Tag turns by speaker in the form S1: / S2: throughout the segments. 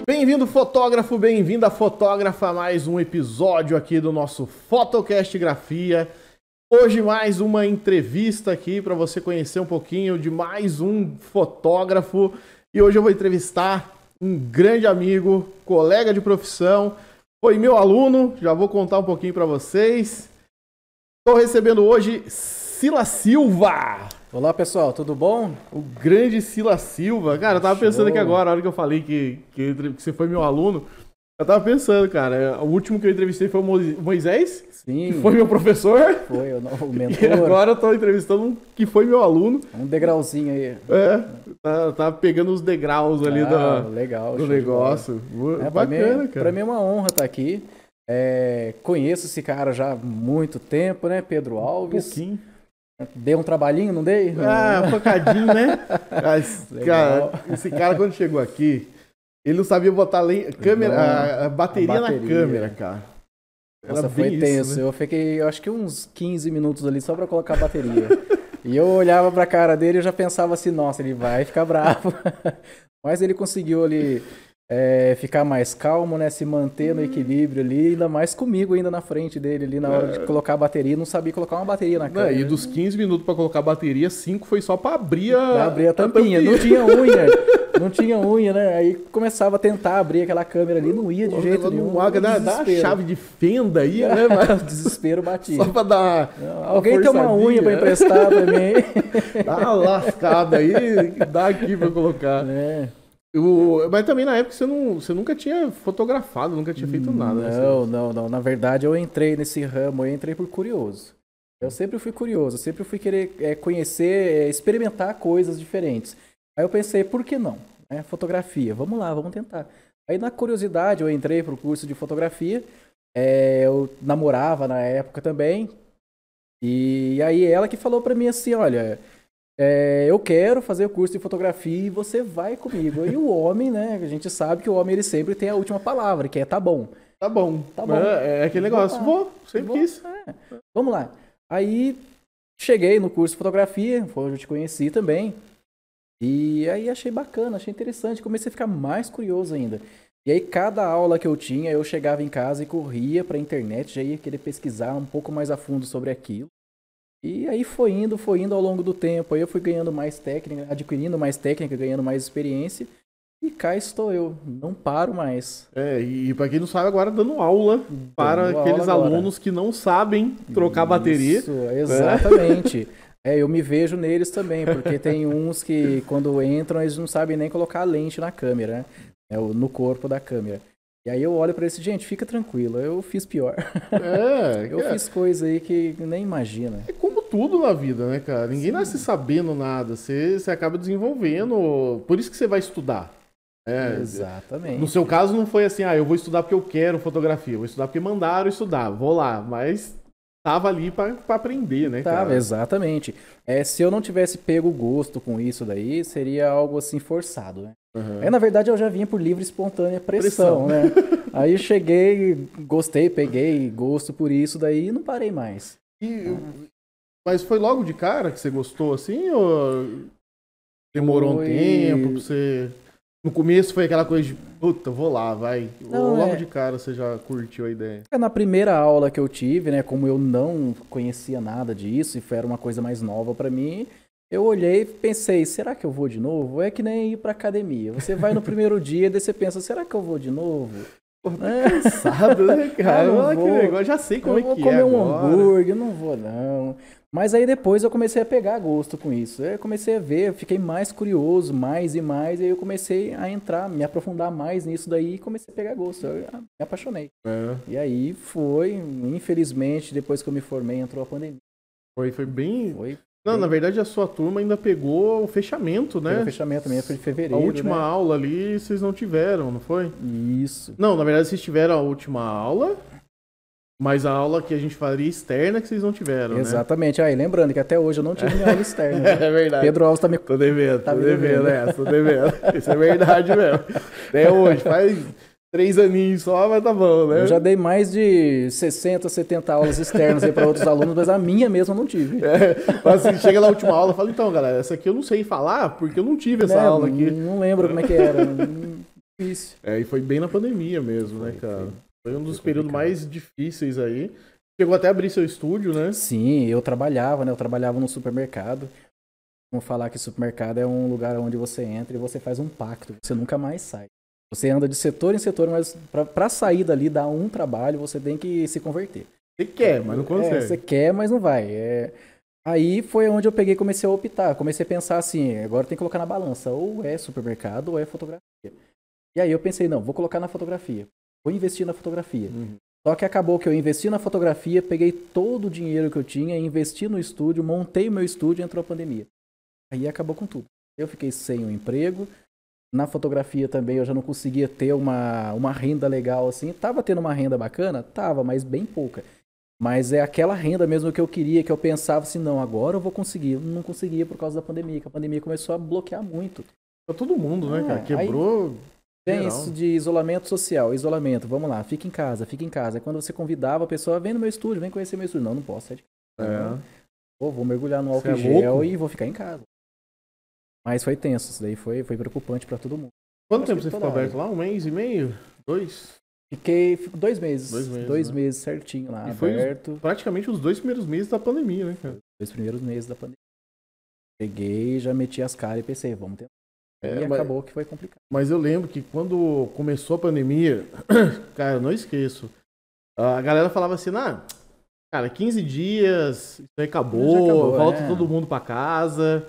S1: Bem-vindo, fotógrafo, bem-vinda, fotógrafa, a mais um episódio aqui do nosso Photocast Grafia. Hoje mais uma entrevista aqui para você conhecer um pouquinho de mais um fotógrafo. E hoje eu vou entrevistar um grande amigo, colega de profissão, foi meu aluno, já vou contar um pouquinho para vocês. Estou recebendo hoje Silas Silva.
S2: Olá pessoal, tudo bom?
S1: O grande Silas Silva. Cara, eu tava pensando aqui agora, a hora que eu falei que você foi meu aluno, eu tava pensando, cara, o último que eu entrevistei foi o Moisés,
S2: Sim.
S1: Que foi meu professor.
S2: Foi o mentor.
S1: E agora eu tô entrevistando um que foi meu aluno.
S2: Um degrauzinho aí.
S1: Tá pegando os degraus ali
S2: legal,
S1: do negócio. Bacana, cara.
S2: Pra mim é uma honra estar aqui. Conheço esse cara já há muito tempo, né? Pedro Alves.
S1: Um pouquinho.
S2: Dei um trabalhinho, não dei?
S1: Um focadinho, né? Cara, esse cara, quando chegou aqui, ele não sabia botar a bateria na câmera, cara.
S2: Nossa, foi tenso. Né? Eu fiquei, acho que uns 15 minutos ali só pra colocar a bateria. E eu olhava pra cara dele e já pensava assim, nossa, ele vai ficar bravo. Mas ele conseguiu ali ficar mais calmo, né? Se manter no equilíbrio ali, ainda mais comigo ainda na frente dele ali na hora de colocar a bateria. Não sabia colocar uma bateria na câmera.
S1: E dos 15 minutos pra colocar a bateria, 5 foi só pra abrir a
S2: tampinha. Não tinha unha. Não tinha unha, né? Aí começava a tentar abrir aquela câmera ali, não ia de jeito nenhum.
S1: Dá a chave de fenda aí, né? Mas...
S2: O desespero batia.
S1: Só pra dar
S2: alguém tem uma unha pra emprestar pra mim.
S1: Dá uma lascada aí, dá aqui pra colocar. Mas também na época você nunca tinha fotografado, nunca tinha feito nada.
S2: Não. Na verdade eu entrei nesse ramo, eu entrei por curioso. Eu sempre fui curioso, eu sempre fui querer conhecer, experimentar coisas diferentes. Aí eu pensei, por que não? Fotografia, vamos lá, vamos tentar. Aí na curiosidade eu entrei pro curso de fotografia, eu namorava na época também, e aí ela que falou pra mim assim, olha, eu quero fazer o curso de fotografia e você vai comigo. E o homem, né, a gente sabe que o homem ele sempre tem a última palavra, que é tá bom.
S1: Tá bom. É aquele negócio, sempre quis.
S2: Vamos lá. Aí cheguei no curso de fotografia, foi onde eu te conheci também. E aí achei bacana, achei interessante, comecei a ficar mais curioso ainda. E aí cada aula que eu tinha, eu chegava em casa e corria pra internet, já ia querer pesquisar um pouco mais a fundo sobre aquilo. E aí foi indo ao longo do tempo, aí eu fui ganhando mais técnica, adquirindo mais técnica, ganhando mais experiência. E cá estou eu, não paro mais.
S1: E pra quem não sabe, agora dando aula para aqueles alunos que não sabem trocar bateria.
S2: Isso, exatamente. Eu me vejo neles também, porque tem uns que quando entram eles não sabem nem colocar a lente na câmera, né? No corpo da câmera. E aí eu olho pra eles, gente, fica tranquilo, eu fiz pior. Fiz coisa aí que nem imagina.
S1: É como tudo na vida, né, cara? Ninguém nasce sabendo nada, você acaba desenvolvendo, por isso que você vai estudar.
S2: Exatamente.
S1: No seu caso não foi assim, eu vou estudar porque eu quero fotografia, eu vou estudar porque mandaram estudar, vou lá, mas... Tava ali pra aprender, né, cara?
S2: Tava, exatamente. Se eu não tivesse pego gosto com isso daí, seria algo assim forçado, né?
S1: Uhum.
S2: Na verdade, eu já vinha por livre e espontânea pressão, né? Aí eu cheguei, gostei, peguei gosto por isso daí e não parei mais.
S1: Mas foi logo de cara que você gostou assim, ou demorou um tempo pra você... No começo foi aquela coisa de, puta, vou lá, vai. Ou logo de cara você já curtiu a ideia?
S2: Na primeira aula que eu tive, né, como eu não conhecia nada disso e era uma coisa mais nova pra mim, eu olhei e pensei, será que eu vou de novo? É que nem ir pra academia. Você vai no primeiro dia e daí você pensa, será que eu vou de novo?
S1: Cansado, né, cara? Eu já sei como é que é.
S2: Eu vou comer um hambúrguer, não vou não. Mas aí depois eu comecei a pegar gosto com isso. Eu comecei a ver, eu fiquei mais curioso, mais e mais, e aí eu comecei a entrar, me aprofundar mais nisso daí e comecei a pegar gosto. Eu me apaixonei. E aí infelizmente, depois que eu me formei, entrou a pandemia.
S1: Foi bem... Não, na verdade a sua turma ainda pegou o fechamento, né?
S2: O fechamento também foi de fevereiro,
S1: a última aula ali vocês não tiveram, não foi?
S2: Isso.
S1: Não, na verdade vocês tiveram a última aula, mas a aula que a gente faria externa que vocês não tiveram,
S2: exatamente. Aí, lembrando que até hoje eu não tive minha aula externa.
S1: É verdade.
S2: Pedro Alves tá me...
S1: Tô devendo essa, tô devendo. Isso é verdade mesmo. Até hoje, faz 3 aninhos só, mas tá bom, né?
S2: Eu já dei mais de 60, 70 aulas externas aí para outros alunos, mas a minha mesmo eu não tive.
S1: Mas assim, chega na última aula e fala, então, galera, essa aqui eu não sei falar porque eu não tive essa aula aqui.
S2: Não lembro como é que era. difícil.
S1: E foi bem na pandemia mesmo, né, cara? Foi um dos períodos
S2: complicado.
S1: mais difíceis aí. Chegou até a abrir seu estúdio, né?
S2: Sim, eu trabalhava, né? Eu trabalhava no supermercado. Vamos falar que supermercado é um lugar onde você entra e você faz um pacto. Você nunca mais sai. Você anda de setor em setor, mas pra sair dali, dar um trabalho, você tem que se converter.
S1: Você quer, mas não consegue.
S2: Você quer, mas não vai. Aí foi onde eu peguei e comecei a optar. Comecei a pensar assim, agora tem que colocar na balança. Ou é supermercado ou é fotografia. E aí eu pensei, não, vou colocar na fotografia. Vou investir na fotografia. Só que acabou que eu investi na fotografia, peguei todo o dinheiro que eu tinha, investi no estúdio, montei o meu estúdio e entrou a pandemia. Aí acabou com tudo. Eu fiquei sem um emprego. Na fotografia também eu já não conseguia ter uma renda legal assim. Tava tendo uma renda bacana? Tava, mas bem pouca. Mas é aquela renda mesmo que eu queria, que eu pensava assim, não, agora eu vou conseguir. Eu não conseguia por causa da pandemia, que a pandemia começou a bloquear muito.
S1: Pra todo mundo, né, cara? Quebrou.
S2: Tem isso de isolamento social, isolamento, vamos lá, fica em casa, fica em casa. É quando você convidava a pessoa, vem no meu estúdio, vem conhecer meu estúdio. Não, não posso sair de casa. Vou mergulhar no álcool em gel e vou ficar em casa. Mas foi tenso, isso daí foi preocupante pra todo mundo.
S1: Quanto tempo você ficou aberto lá? 1 mês e meio? 2?
S2: Fiquei 2 meses. 2
S1: né?
S2: meses certinho lá,
S1: e
S2: aberto.
S1: Foi praticamente os 2 primeiros meses da pandemia, né, cara?
S2: 2 primeiros meses da pandemia. Peguei, já meti as caras e pensei, vamos tentar. E acabou que foi complicado.
S1: Mas eu lembro que quando começou a pandemia, cara, eu não esqueço. A galera falava assim, cara, 15 dias, isso aí acabou volta todo mundo pra casa.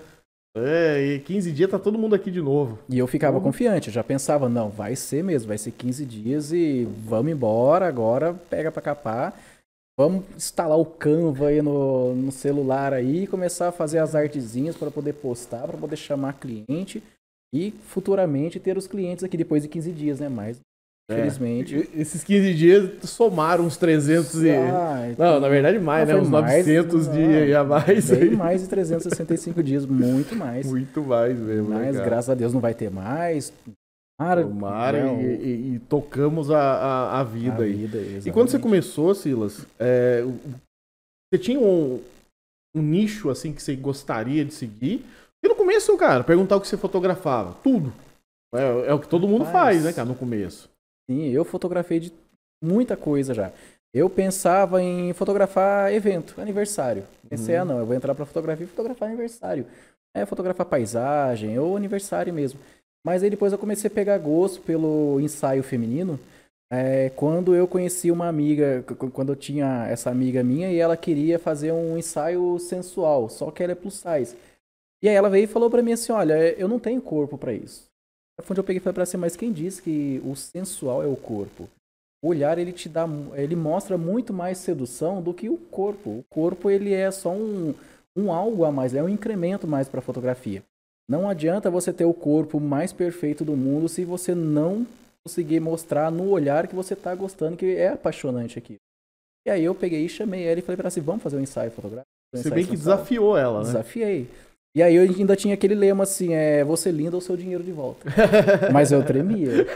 S1: E 15 dias tá todo mundo aqui de novo.
S2: E eu ficava confiante, eu já pensava, não, vai ser mesmo, vai ser 15 dias e vamos embora, agora pega pra capar. Vamos instalar o Canva aí no celular aí e começar a fazer as artezinhas para poder postar, para poder chamar cliente e futuramente ter os clientes aqui depois de 15 dias, né? Mas, infelizmente...
S1: Esses 15 dias somaram uns 300 Não, na verdade mais, né? Uns 900 dias a mais.
S2: Bem mais de 365 dias, muito mais.
S1: Muito mais mesmo,
S2: mas graças a Deus não vai ter mais.
S1: Tomara e tocamos a vida aí.
S2: Exatamente.
S1: E quando você começou, Silas, você tinha um nicho assim que você gostaria de seguir? E no começo, cara, perguntar o que você fotografava. Tudo. É o que todo mundo faz, né, cara, no começo.
S2: Sim, eu fotografei de muita coisa já. Eu pensava em fotografar evento, aniversário. Pensei, não, eu vou entrar pra fotografia e fotografar aniversário. Fotografar paisagem ou aniversário mesmo. Mas aí depois eu comecei a pegar gosto pelo ensaio feminino. Quando eu conheci uma amiga, quando eu tinha essa amiga minha e ela queria fazer um ensaio sensual, só que ela é plus size. E aí ela veio e falou pra mim assim, olha, eu não tenho corpo pra isso. Foi onde eu peguei e falei pra ela, mas quem disse que o sensual é o corpo? O olhar, ele mostra muito mais sedução do que o corpo. O corpo, ele é só um algo a mais, é um incremento mais pra fotografia. Não adianta você ter o corpo mais perfeito do mundo se você não conseguir mostrar no olhar que você tá gostando, que é apaixonante aqui. E aí eu peguei e chamei ela e falei pra ela assim, vamos fazer um ensaio fotográfico?
S1: Você bem que desafiou ela, né?
S2: Desafiei. E aí eu ainda tinha aquele lema assim, você linda ou seu dinheiro de volta. Mas eu tremia.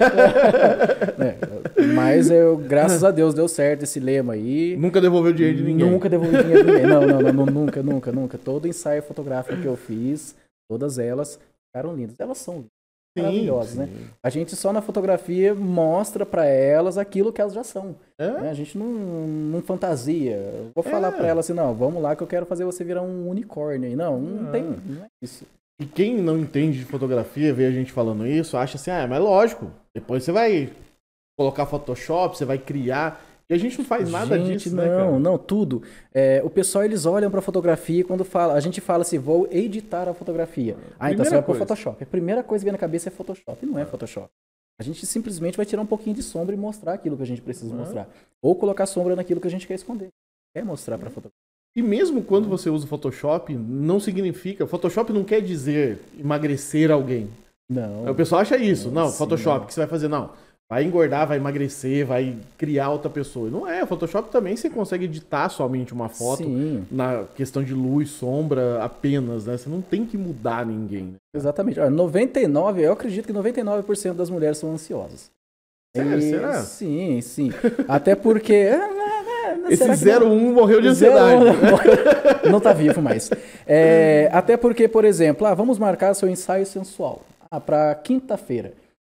S2: Mas graças a Deus deu certo esse lema aí.
S1: Nunca devolveu dinheiro de ninguém.
S2: Nunca devolvi dinheiro de ninguém. Não, nunca. Todo ensaio fotográfico que eu fiz, todas elas ficaram lindas. Elas são lindas, maravilhosas, né? A gente só na fotografia mostra pra elas aquilo que elas já são. Né? A gente não fantasia. Vou falar pra elas assim, não, vamos lá que eu quero fazer você virar um unicórnio. Não é isso.
S1: E quem não entende de fotografia, vê a gente falando isso, acha assim, mas lógico, depois você vai colocar Photoshop, você vai criar... E a gente não faz nada disso, né, cara?
S2: Não, tudo. O pessoal, eles olham pra fotografia e quando a gente fala assim, vou editar a fotografia. Então você vai pro Photoshop. A primeira coisa que vem na cabeça é Photoshop. Não é Photoshop. A gente simplesmente vai tirar um pouquinho de sombra e mostrar aquilo que a gente precisa mostrar. Ou colocar sombra naquilo que a gente quer esconder. Quer mostrar pra fotografia.
S1: E mesmo quando você usa o Photoshop, não significa... Photoshop não quer dizer emagrecer alguém.
S2: Não.
S1: O pessoal acha isso. Não, Photoshop, o que você vai fazer? Não. Vai engordar, vai emagrecer, vai criar outra pessoa. Não é, Photoshop também você consegue editar somente uma foto na questão de luz, sombra apenas, né? Você não tem que mudar ninguém. Né?
S2: Exatamente. Eu acredito que 99% das mulheres são ansiosas.
S1: Sério, será?
S2: Sim. Até porque...
S1: Esse 01 morreu de ansiedade.
S2: Não tá vivo mais. Até porque, por exemplo, vamos marcar seu ensaio sensual para quinta-feira.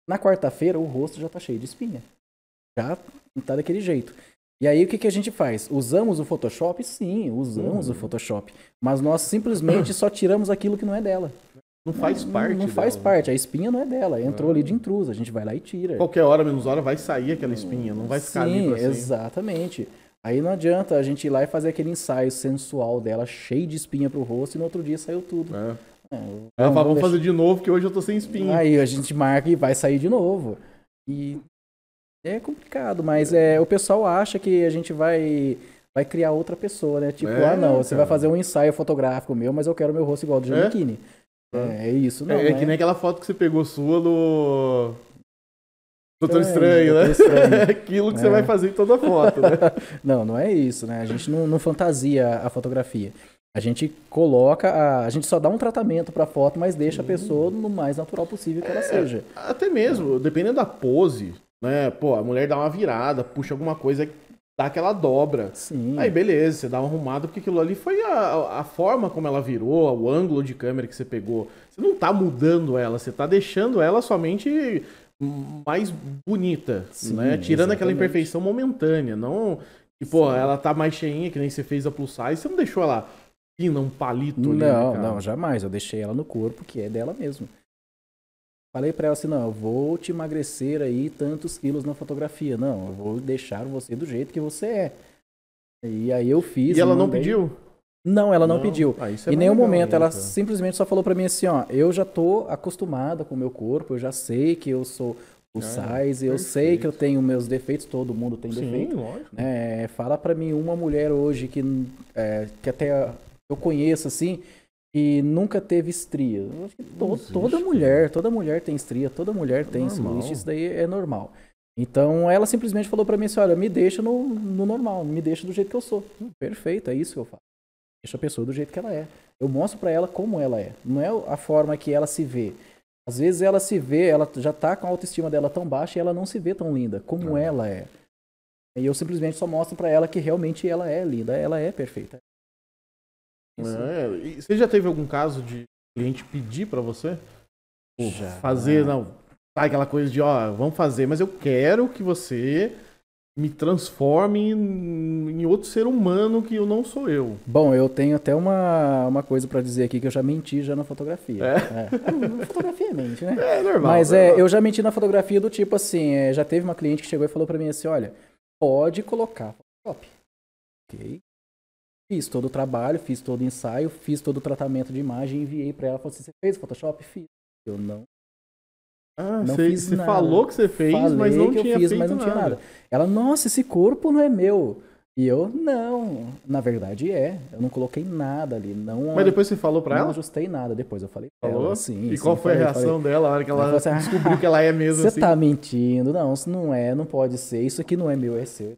S2: Na quarta-feira, o rosto já tá cheio de espinha. Já tá daquele jeito. E aí, o que a gente faz? Usamos o Photoshop? Sim, usamos o Photoshop. Mas nós simplesmente só tiramos aquilo que não é dela.
S1: Não faz parte
S2: Não faz
S1: dela.
S2: parte. A espinha não é dela. Entrou ali de intruso. A gente vai lá e tira.
S1: Qualquer hora, menos hora, vai sair aquela espinha. Não vai ficar ali
S2: Sim,
S1: pra sempre.
S2: exatamente. Aí não adianta a gente ir lá e fazer aquele ensaio sensual dela, cheio de espinha pro rosto, e no outro dia saiu tudo.
S1: Ela fala, vamos fazer de novo, que hoje eu tô sem espinha.
S2: Aí a gente marca e vai sair de novo. E é complicado, mas o pessoal acha que a gente vai criar outra pessoa, né? Tipo, não, você vai fazer um ensaio fotográfico meu, mas eu quero meu rosto igual do Giannichini. É isso, não
S1: é que nem aquela foto que você pegou sua do Doutor Estranho, né? Aquilo que você vai fazer em toda foto, né?
S2: Não é isso, né? A gente não fantasia a fotografia. A gente coloca, a gente só dá um tratamento pra foto, mas deixa a pessoa no mais natural possível que ela seja.
S1: Até mesmo, dependendo da pose, né? Pô, a mulher dá uma virada, puxa alguma coisa, dá aquela dobra.
S2: Sim.
S1: Aí beleza, você dá uma arrumada, porque aquilo ali foi a forma como ela virou, o ângulo de câmera que você pegou. Você não tá mudando ela, você tá deixando ela somente mais bonita,
S2: Sim,
S1: né? Tirando aquela
S2: exatamente.
S1: imperfeição momentânea, não... E, pô, ela tá mais cheinha, que nem você fez a plus size, você não deixou ela fina, um palito ali, né, cara?
S2: Não, jamais. Eu deixei ela no corpo, que é dela mesmo. Falei pra ela assim, não, eu vou te emagrecer aí tantos quilos na fotografia. Não, eu vou deixar você do jeito que você é. E aí eu fiz.
S1: E ela não pediu?
S2: Não, ela não pediu.
S1: Em
S2: nenhum momento ela simplesmente só falou pra mim assim, ó, eu já tô acostumada com o meu corpo, eu já sei que eu sou o size, eu sei que eu tenho meus defeitos, todo mundo tem defeito.
S1: Sim, lógico.
S2: Fala pra mim uma mulher hoje que até eu conheço assim, e nunca teve estria. Eu acho que toda mulher tem estria, toda mulher tem celulite, isso daí é normal. Então ela simplesmente falou pra mim assim, olha, me deixa no normal, me deixa do jeito que eu sou. Perfeito, é isso que eu faço. Deixa a pessoa do jeito que ela é. Eu mostro pra ela como ela é. Não é a forma que ela se vê. Às vezes ela se vê, ela já tá com a autoestima dela tão baixa e ela não se vê tão linda como ela é. E eu simplesmente só mostro pra ela que realmente ela é linda, ela é perfeita.
S1: E você já teve algum caso de cliente pedir pra você?
S2: Já.
S1: Fazer, não, tá aquela coisa de, ó, vamos fazer, mas eu quero que você me transforme em outro ser humano que eu não sou eu.
S2: Bom, eu tenho até uma coisa pra dizer aqui que eu já menti já na fotografia. Fotografia é mente, né?
S1: É normal.
S2: Mas eu já menti na fotografia do tipo assim, já teve uma cliente que chegou e falou pra mim assim, olha, pode colocar Photoshop. Ok. Fiz todo o trabalho, fiz todo o ensaio, fiz todo o tratamento de imagem, enviei pra ela, falou assim, você fez Photoshop? Fiz. Eu não fiz
S1: você
S2: nada.
S1: falou que você fez,
S2: Falei
S1: mas não
S2: que
S1: tinha
S2: eu fiz,
S1: feito
S2: mas não tinha nada. Ela, nossa, esse corpo não é meu. E eu, não. Na verdade eu não coloquei nada ali. Não,
S1: mas depois você falou pra ela?
S2: Não ajustei nada depois, eu falei pra
S1: Falou?
S2: ela. Sim,
S1: e qual foi a reação dela, a hora que ela
S2: assim,
S1: descobriu que ela é mesmo
S2: você
S1: assim?
S2: Você tá mentindo. Não, isso não é, não pode ser. Isso aqui não é meu, é seu.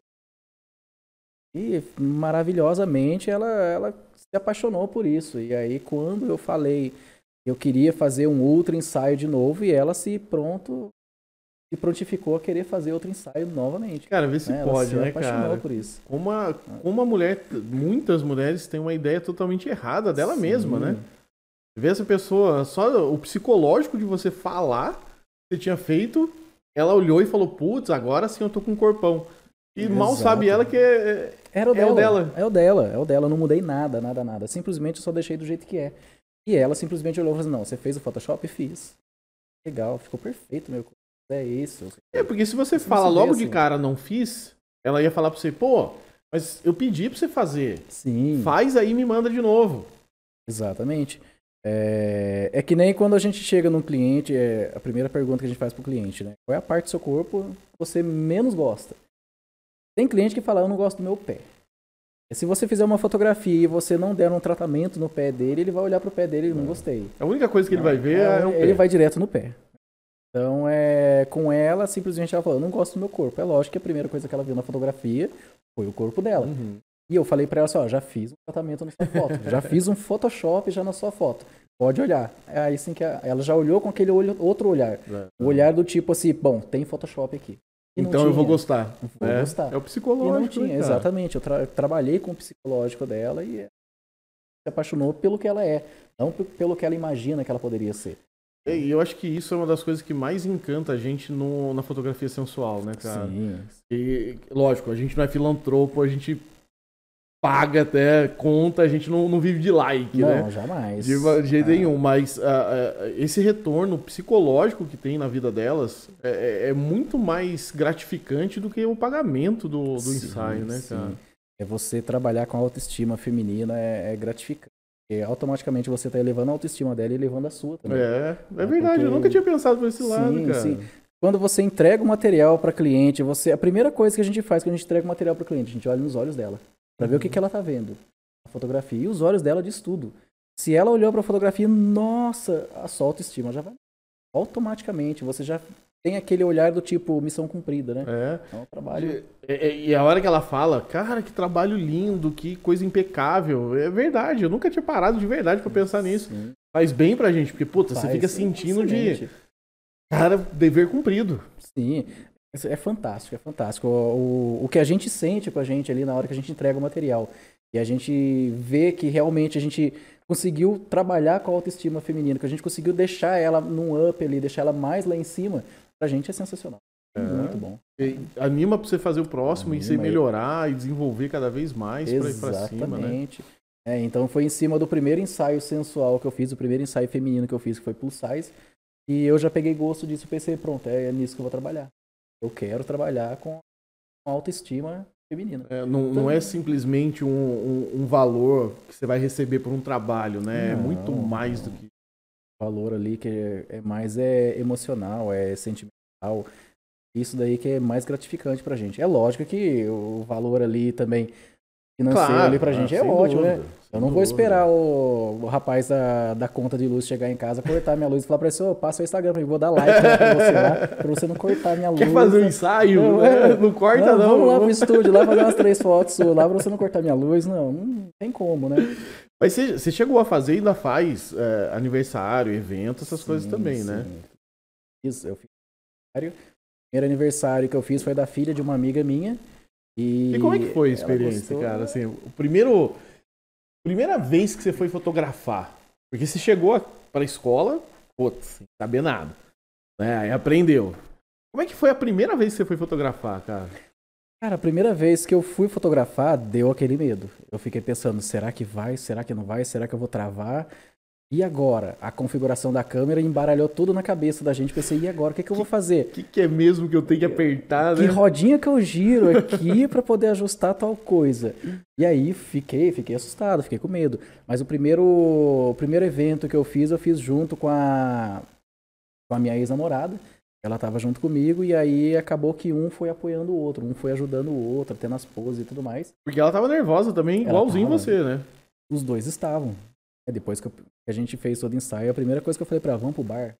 S2: E maravilhosamente ela se apaixonou por isso. E aí quando eu falei eu queria fazer um outro ensaio de novo e ela se prontificou a querer fazer outro ensaio novamente.
S1: Cara, vê se pode, né, cara?
S2: Ela se apaixonou por isso.
S1: Como a mulher, muitas mulheres têm uma ideia totalmente errada dela mesma, né? Vê essa pessoa, só o psicológico de você falar que você tinha feito, ela olhou e falou, putz, agora sim eu tô com um corpão. E mal sabe ela que é o dela.
S2: É o dela, eu não mudei nada. Simplesmente eu só deixei do jeito que é. E ela simplesmente olhou e falou assim, não, você fez o Photoshop? Fiz. Legal, ficou perfeito, meu corpo. É isso.
S1: Porque se você fala logo de cara, não fiz, ela ia falar pra você, pô, mas eu pedi pra você fazer.
S2: Sim.
S1: Faz aí e me manda de novo.
S2: Exatamente. É que nem quando a gente chega num cliente, a primeira pergunta que a gente faz pro cliente, né? Qual é a parte do seu corpo que você menos gosta? Tem cliente que fala, eu não gosto do meu pé. Se você fizer uma fotografia e você não der um tratamento no pé dele, ele vai olhar pro pé dele e não gostei.
S1: A única coisa que ele vai ver é o pé.
S2: Ele vai direto no pé. Então, com ela, simplesmente ela falou, eu não gosto do meu corpo. É lógico que a primeira coisa que ela viu na fotografia foi o corpo dela.
S1: Uhum.
S2: E eu falei pra ela assim, ó, já fiz um tratamento na sua foto. Já fiz um Photoshop já na sua foto. Pode olhar. Aí sim que ela já olhou com aquele outro olhar. O olhar do tipo assim, bom, tem Photoshop aqui.
S1: Então eu vou gostar.
S2: Vou gostar.
S1: É o psicológico.
S2: E não tinha, exatamente. Eu trabalhei com o psicológico dela e se apaixonou pelo que ela é, não pelo que ela imagina que ela poderia ser.
S1: E eu acho que isso é uma das coisas que mais encanta a gente na fotografia sensual, né, cara?
S2: Sim.
S1: E, lógico, a gente não é filantropo, a gente paga até conta, a gente não vive de like, né?
S2: Não, jamais.
S1: De jeito nenhum, mas esse retorno psicológico que tem na vida delas é muito mais gratificante do que o pagamento do ensaio, né, cara?
S2: É você trabalhar com a autoestima feminina é gratificante. Porque automaticamente você está elevando a autoestima dela e elevando a sua também.
S1: É verdade, eu nunca tinha pensado por esse lado, cara. Sim.
S2: Quando você entrega o material para cliente, a primeira coisa que a gente faz quando a gente entrega o material para o cliente, a gente olha nos olhos dela, para ver o que ela está vendo, a fotografia. E os olhos dela diz tudo. Se ela olhou para a fotografia, nossa, a sua autoestima já vai. Automaticamente, você já tem aquele olhar do tipo, missão cumprida, né? É um trabalho.
S1: E a hora que ela fala, cara, que trabalho lindo, que coisa impecável. É verdade, eu nunca tinha parado de verdade pra pensar nisso. Sim. Faz bem pra gente, porque, puta, você fica sentindo de, cara, dever cumprido.
S2: Sim, é fantástico, é fantástico. O que a gente sente com a gente ali na hora que a gente entrega o material. E a gente vê que realmente a gente conseguiu trabalhar com a autoestima feminina, que a gente conseguiu deixar ela num up ali, deixar ela mais lá em cima. Pra gente é sensacional. Muito bom.
S1: E anima pra você fazer o próximo e você melhorar e desenvolver cada vez mais pra ir pra cima, né?
S2: Exatamente. Então foi em cima do primeiro ensaio sensual que eu fiz, o primeiro ensaio feminino que eu fiz, que foi plus size. E eu já peguei gosto disso e pensei, pronto, é nisso que eu vou trabalhar. Eu quero trabalhar com autoestima feminina.
S1: Não é simplesmente um valor que você vai receber por um trabalho, né?
S2: Não,
S1: é muito mais do que...
S2: O valor ali que é mais emocional, é sentimental. Isso daí que é mais gratificante pra gente. É lógico que o valor ali também financeiro ali pra gente é ótimo, né? Eu não vou esperar o rapaz da conta de luz chegar em casa, cortar minha luz e falar pra ele, passa o Instagram pra mim, vou dar like pra você lá, pra você não cortar minha luz.
S1: Quer fazer um ensaio? Não corta não.
S2: Vamos lá pro estúdio, lá fazer umas 3 fotos lá pra você não cortar minha luz. Não tem como, né?
S1: Mas você chegou a fazer e ainda faz aniversário, evento, essas coisas também, né?
S2: Isso, eu fiz aniversário. O primeiro aniversário que eu fiz foi da filha de uma amiga minha. E
S1: como é que foi a experiência, cara? Assim, primeira vez que você foi fotografar, porque você chegou pra escola, putz, sem saber nada, né? Aí aprendeu. Como é que foi a primeira vez que você foi fotografar, cara?
S2: Cara, a primeira vez que eu fui fotografar, deu aquele medo. Eu fiquei pensando, será que vai? Será que não vai? Será que eu vou travar? E agora? A configuração da câmera embaralhou tudo na cabeça da gente. Pensei, e agora? O que eu vou fazer?
S1: O que é mesmo que eu tenho que apertar, né?
S2: Que rodinha que eu giro aqui pra poder ajustar tal coisa? E aí fiquei assustado, fiquei com medo. Mas o primeiro evento que eu fiz junto com a minha ex-namorada. Ela tava junto comigo e aí acabou que um foi apoiando o outro, um foi ajudando o outro, tendo as poses e tudo mais.
S1: Porque ela tava nervosa também, igualzinho você, né?
S2: Os dois estavam. Depois que a gente fez todo o ensaio, a primeira coisa que eu falei pra ela, vamos pro bar.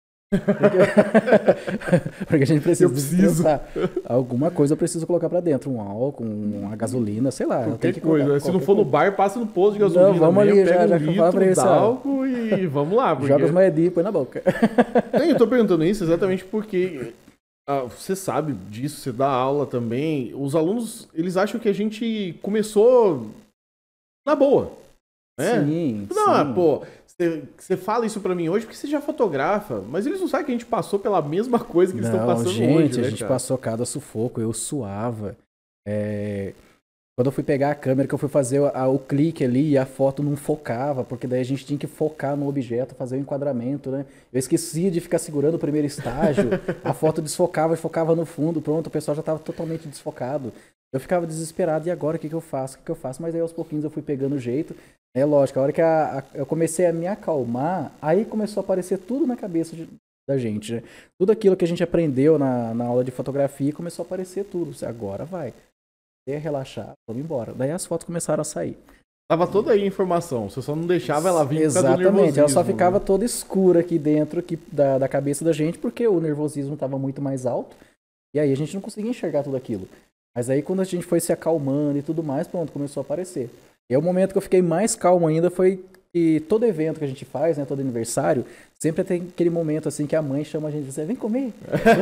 S2: Porque a gente precisa descansar. Alguma coisa eu preciso colocar pra dentro. Um álcool, uma gasolina, sei lá.
S1: Qualquer coisa. Se não for no bar, passa no posto de gasolina.
S2: Não, vamos mesmo, ali,
S1: pega
S2: já
S1: um litro de álcool e vamos lá. Porque...
S2: Joga os maedinhos e põe na boca.
S1: Eu tô perguntando isso exatamente porque você sabe disso, você dá aula também. Os alunos, eles acham que a gente começou na boa. Né?
S2: Sim,
S1: não, pô, você fala isso pra mim hoje porque você já fotografa, mas eles não sabem que a gente passou pela mesma coisa que eles estão passando hoje, né,
S2: a gente passou cada sufoco, eu suava. Quando eu fui pegar a câmera, que eu fui fazer o clique ali e a foto não focava, porque daí a gente tinha que focar no objeto, fazer o enquadramento, né? Eu esquecia de ficar segurando o primeiro estágio, a foto desfocava e focava no fundo, pronto, o pessoal já estava totalmente desfocado. Eu ficava desesperado, e agora o que eu faço? O que eu faço? Mas aí aos pouquinhos eu fui pegando o jeito. É lógico, a hora que eu comecei a me acalmar, aí começou a aparecer tudo na cabeça da gente, né? Tudo aquilo que a gente aprendeu na aula de fotografia começou a aparecer tudo. Agora vai. Relaxar, vamos embora. Daí as fotos começaram a sair.
S1: Tava toda aí a informação, você só não deixava ela vir por causa do nervosismo.
S2: Exatamente, ela só ficava toda escura aqui dentro da cabeça da gente, porque o nervosismo estava muito mais alto, e aí a gente não conseguia enxergar tudo aquilo. Mas aí quando a gente foi se acalmando e tudo mais, pronto, começou a aparecer. E aí o momento que eu fiquei mais calmo ainda foi E todo evento que a gente faz, né, todo aniversário, sempre tem aquele momento assim que a mãe chama a gente e diz, vem comer.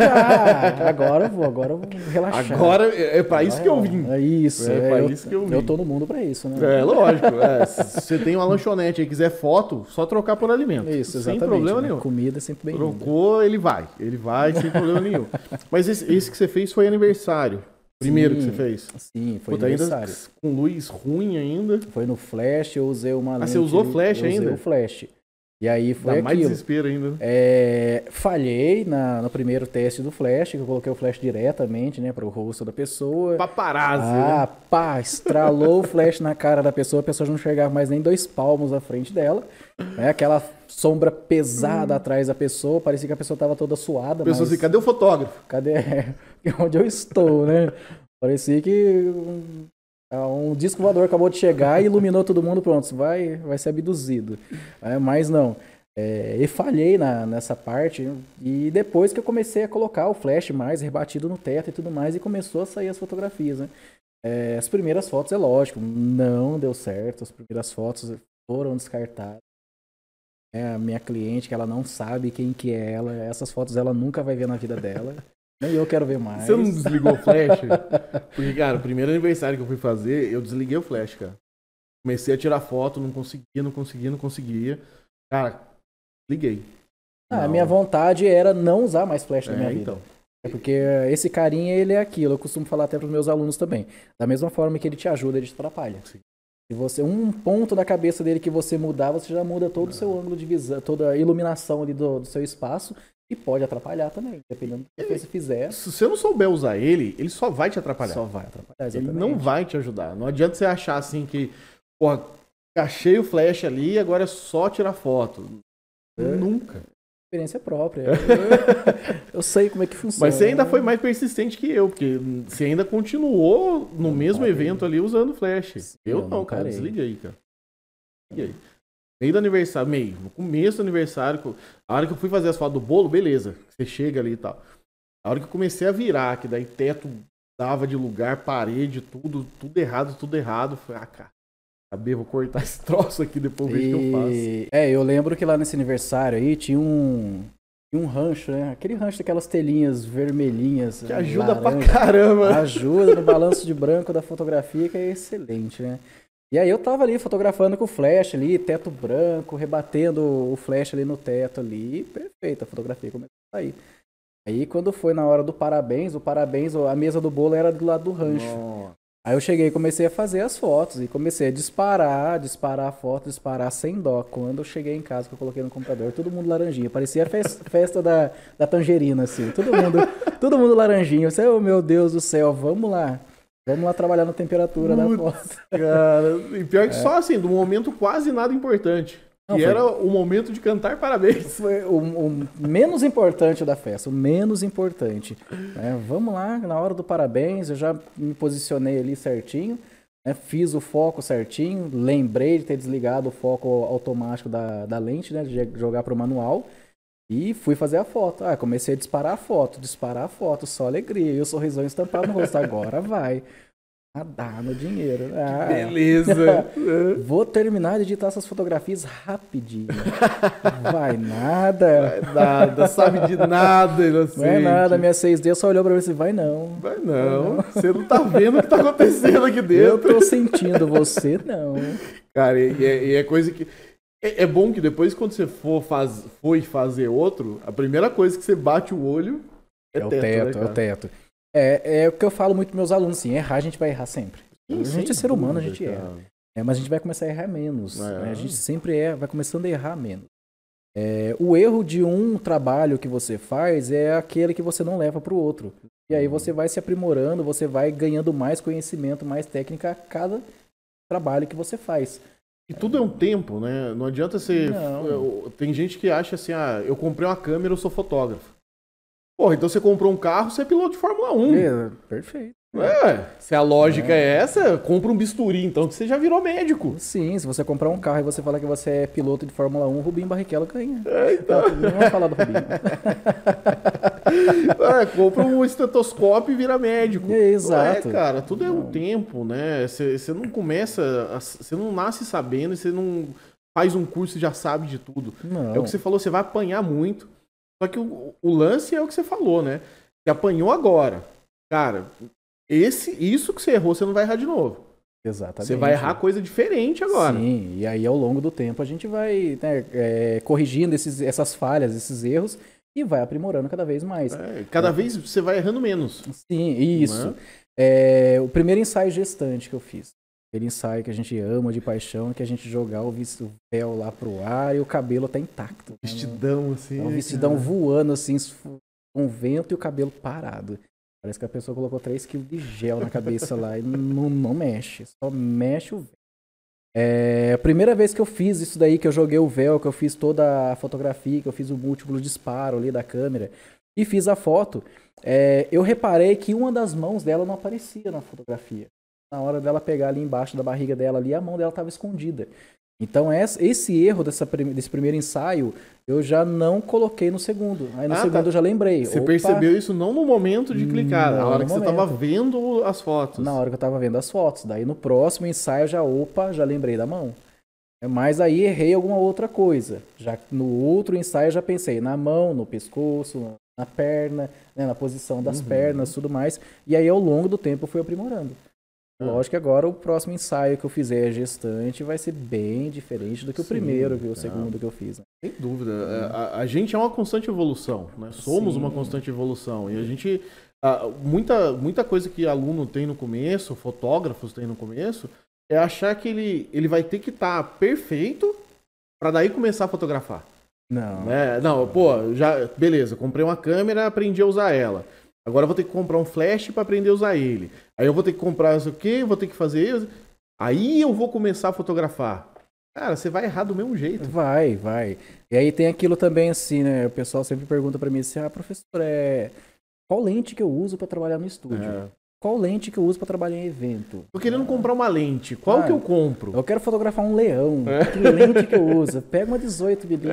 S2: Agora eu vou relaxar.
S1: Agora é pra isso que eu vim.
S2: É isso.
S1: É pra isso que eu vim.
S2: Eu tô no mundo pra isso, né?
S1: É, lógico. Se você tem uma lanchonete e quiser foto, só trocar por alimento.
S2: Isso, exatamente.
S1: Sem problema
S2: né?
S1: nenhum.
S2: Comida é sempre bem-vinda.
S1: Trocou, ele vai sem problema nenhum. Mas esse que você fez foi aniversário. Primeiro que você fez?
S2: Sim, foi
S1: Puta,
S2: aniversário.
S1: Ainda com luz ruim ainda.
S2: Foi no flash, eu usei uma lente.
S1: Você usou flash ainda?
S2: Usei o flash. E aí foi
S1: Dá
S2: aquilo.
S1: mais desespero ainda.
S2: Falhei no primeiro teste do flash, que eu coloquei o flash diretamente, né, pro rosto da pessoa.
S1: Paparazzi, né?
S2: Pá, estralou o flash na cara da pessoa, a pessoa não enxergava mais nem 2 palmos à frente dela. Aquela sombra pesada atrás da pessoa, parecia que a pessoa tava toda suada.
S1: A pessoa assim, cadê o fotógrafo?
S2: Cadê? Onde eu estou, né? Parecia que um disco voador acabou de chegar e iluminou todo mundo, pronto, vai ser abduzido. Mas não. E falhei nessa parte. E depois que eu comecei a colocar o flash mais rebatido no teto e tudo mais, e começou a sair as fotografias, né? As primeiras fotos, é lógico, não deu certo. As primeiras fotos foram descartadas. A minha cliente, que ela não sabe quem que é ela, essas fotos ela nunca vai ver na vida dela. Nem eu quero ver mais.
S1: Você não desligou o flash? Porque, cara, o primeiro aniversário que eu fui fazer, eu desliguei o flash, cara. Comecei a tirar foto, não conseguia. Cara, liguei.
S2: A minha vontade era não usar mais flash na minha vida.
S1: Então.
S2: Porque esse carinha, ele é aquilo. Eu costumo falar até para os meus alunos também. Da mesma forma que ele te ajuda, ele te atrapalha. Sim. Se você, um ponto da cabeça dele que você mudar, você já muda todo o seu ângulo de visão, toda a iluminação ali do seu espaço. E pode atrapalhar também, dependendo do que você fizer.
S1: Se você não souber usar ele só vai te atrapalhar.
S2: Só vai atrapalhar, exatamente.
S1: Ele não vai te ajudar. Não adianta você achar assim que, porra, achei o flash ali e agora é só tirar foto. Nunca.
S2: Experiência própria. Eu sei como é que funciona.
S1: Mas você ainda foi mais persistente que eu, porque você ainda continuou no mesmo evento ali usando flash.
S2: Sim,
S1: eu não, cara. Desliguei, cara. Desliguei. Meio do aniversário, no começo do aniversário, a hora que eu fui fazer as fotos do bolo, beleza, você chega ali e tal. A hora que eu comecei a virar, que daí teto dava de lugar, parede, tudo errado, falei, cara, vou cortar esse troço aqui, depois vejo o que eu faço.
S2: Eu lembro que lá nesse aniversário aí tinha um rancho, né? Aquele rancho daquelas telinhas vermelhinhas.
S1: Que ajuda pra caramba.
S2: Ajuda no balanço de branco da fotografia, que é excelente, né? E aí eu tava ali fotografando com o flash ali, teto branco, rebatendo o flash ali no teto ali, perfeito, a fotografia começou a sair. Aí quando foi na hora do parabéns, a mesa do bolo era do lado do rancho. Nossa. Aí eu cheguei e comecei a fazer as fotos, e comecei a disparar a foto, disparar sem dó. Quando eu cheguei em casa, que eu coloquei no computador, todo mundo laranjinha, parecia a festa da tangerina, assim, todo mundo laranjinha. Eu disse, oh, meu Deus do céu, vamos lá trabalhar na temperatura da foto.
S1: Cara, e pior que só assim, do momento quase nada importante. Que era o momento de cantar parabéns.
S2: Foi o menos importante da festa, o menos importante. Vamos lá, na hora do parabéns, eu já me posicionei ali certinho, fiz o foco certinho, lembrei de ter desligado o foco automático da lente, né, de jogar para o manual. E fui fazer a foto. Comecei a disparar a foto, só alegria. E o sorrisão estampado no rosto. Agora vai. Dar no dinheiro.
S1: Beleza.
S2: Vou terminar de editar essas fotografias rapidinho. Vai nada.
S1: Vai nada, sabe de nada, inocente.
S2: Não é nada, minha 6D só olhou pra mim e disse, vai não.
S1: Vai não. Você não tá vendo o que tá acontecendo aqui dentro.
S2: Eu tô sentindo, você não.
S1: Cara, e é coisa que... É bom que depois, quando você for fazer outro, a primeira coisa que você bate o olho é o teto.
S2: É o teto. É o que eu falo muito pros meus alunos, assim, errar a gente vai errar sempre. A gente é ser humano, a gente erra. Mas a gente vai começar a errar menos. Né? A gente sempre vai começando a errar menos. O erro de um trabalho que você faz é aquele que você não leva pro outro. E aí você vai se aprimorando, você vai ganhando mais conhecimento, mais técnica a cada trabalho que você faz.
S1: E tudo é um tempo, né? Não adianta você... Tem gente que acha assim, eu comprei uma câmera, eu sou fotógrafo. Porra, então você comprou um carro, você é piloto de Fórmula 1.
S2: Perfeito.
S1: Se a lógica é essa, compra um bisturi, então que você já virou médico.
S2: Sim, se você comprar um carro e você falar que você é piloto de Fórmula 1, o Rubinho Barrichello ganha.
S1: Então.
S2: Não vamos falar do Rubinho.
S1: Compra um estetoscópio e vira médico.
S2: Exato.
S1: Cara, tudo é um tempo, né? Você não começa, você não nasce sabendo e você não faz um curso e já sabe de tudo.
S2: Não.
S1: É o que você falou, você vai apanhar muito. Só que o lance é o que você falou, né? Você apanhou agora. Cara, isso que você errou, você não vai errar de novo.
S2: Exatamente.
S1: Você vai errar coisa diferente agora.
S2: Sim, e aí ao longo do tempo a gente vai, né, corrigindo essas falhas, esses erros e vai aprimorando cada vez mais.
S1: Cada vez você vai errando menos.
S2: Sim, isso. O primeiro ensaio gestante que eu fiz. Aquele ensaio que a gente ama de paixão, que a gente jogar o véu lá pro ar e o cabelo tá intacto.
S1: Vestidão, assim.
S2: Um vestidão voando, assim, com vento e o cabelo parado. Parece que a pessoa colocou 3 kg de gel na cabeça lá e não mexe. Só mexe o véu. A primeira vez que eu fiz isso daí, que eu joguei o véu, que eu fiz toda a fotografia, que eu fiz o múltiplo disparo ali da câmera e fiz a foto, eu reparei que uma das mãos dela não aparecia na fotografia. Na hora dela pegar ali embaixo da barriga dela ali, a mão dela estava escondida. Então esse erro desse primeiro ensaio, eu já não coloquei no segundo. Aí no segundo eu já lembrei.
S1: Você percebeu isso não no momento de clicar, na hora que você estava vendo as fotos.
S2: Na hora que eu estava vendo as fotos. Daí no próximo ensaio já lembrei da mão. Mas aí errei alguma outra coisa. Já no outro ensaio eu já pensei na mão, no pescoço, na perna, né, na posição das pernas, tudo mais. E aí ao longo do tempo eu fui aprimorando. Lógico que agora o próximo ensaio que eu fizer gestante vai ser bem diferente do que o primeiro, que o segundo que eu fiz. Né?
S1: Sem dúvida. A gente é uma constante evolução, né? Somos uma constante evolução. E a gente... muita coisa que aluno tem no começo, fotógrafos tem no começo, é achar que ele vai ter que estar perfeito para daí começar a fotografar.
S2: Não.
S1: Né? Não, pô, beleza, comprei uma câmera, aprendi a usar ela. Agora eu vou ter que comprar um flash para aprender a usar ele. Aí eu vou ter que comprar isso aqui, vou ter que fazer isso. Aí eu vou começar a fotografar. Cara, você vai errar do mesmo jeito.
S2: Vai. E aí tem aquilo também assim, né? O pessoal sempre pergunta para mim assim, professor, qual lente que eu uso para trabalhar no estúdio? Qual lente que eu uso para trabalhar em evento?
S1: Tô querendo comprar uma lente. Qual que eu compro?
S2: Eu quero fotografar um leão. Que lente que eu uso? Pega uma 18mm.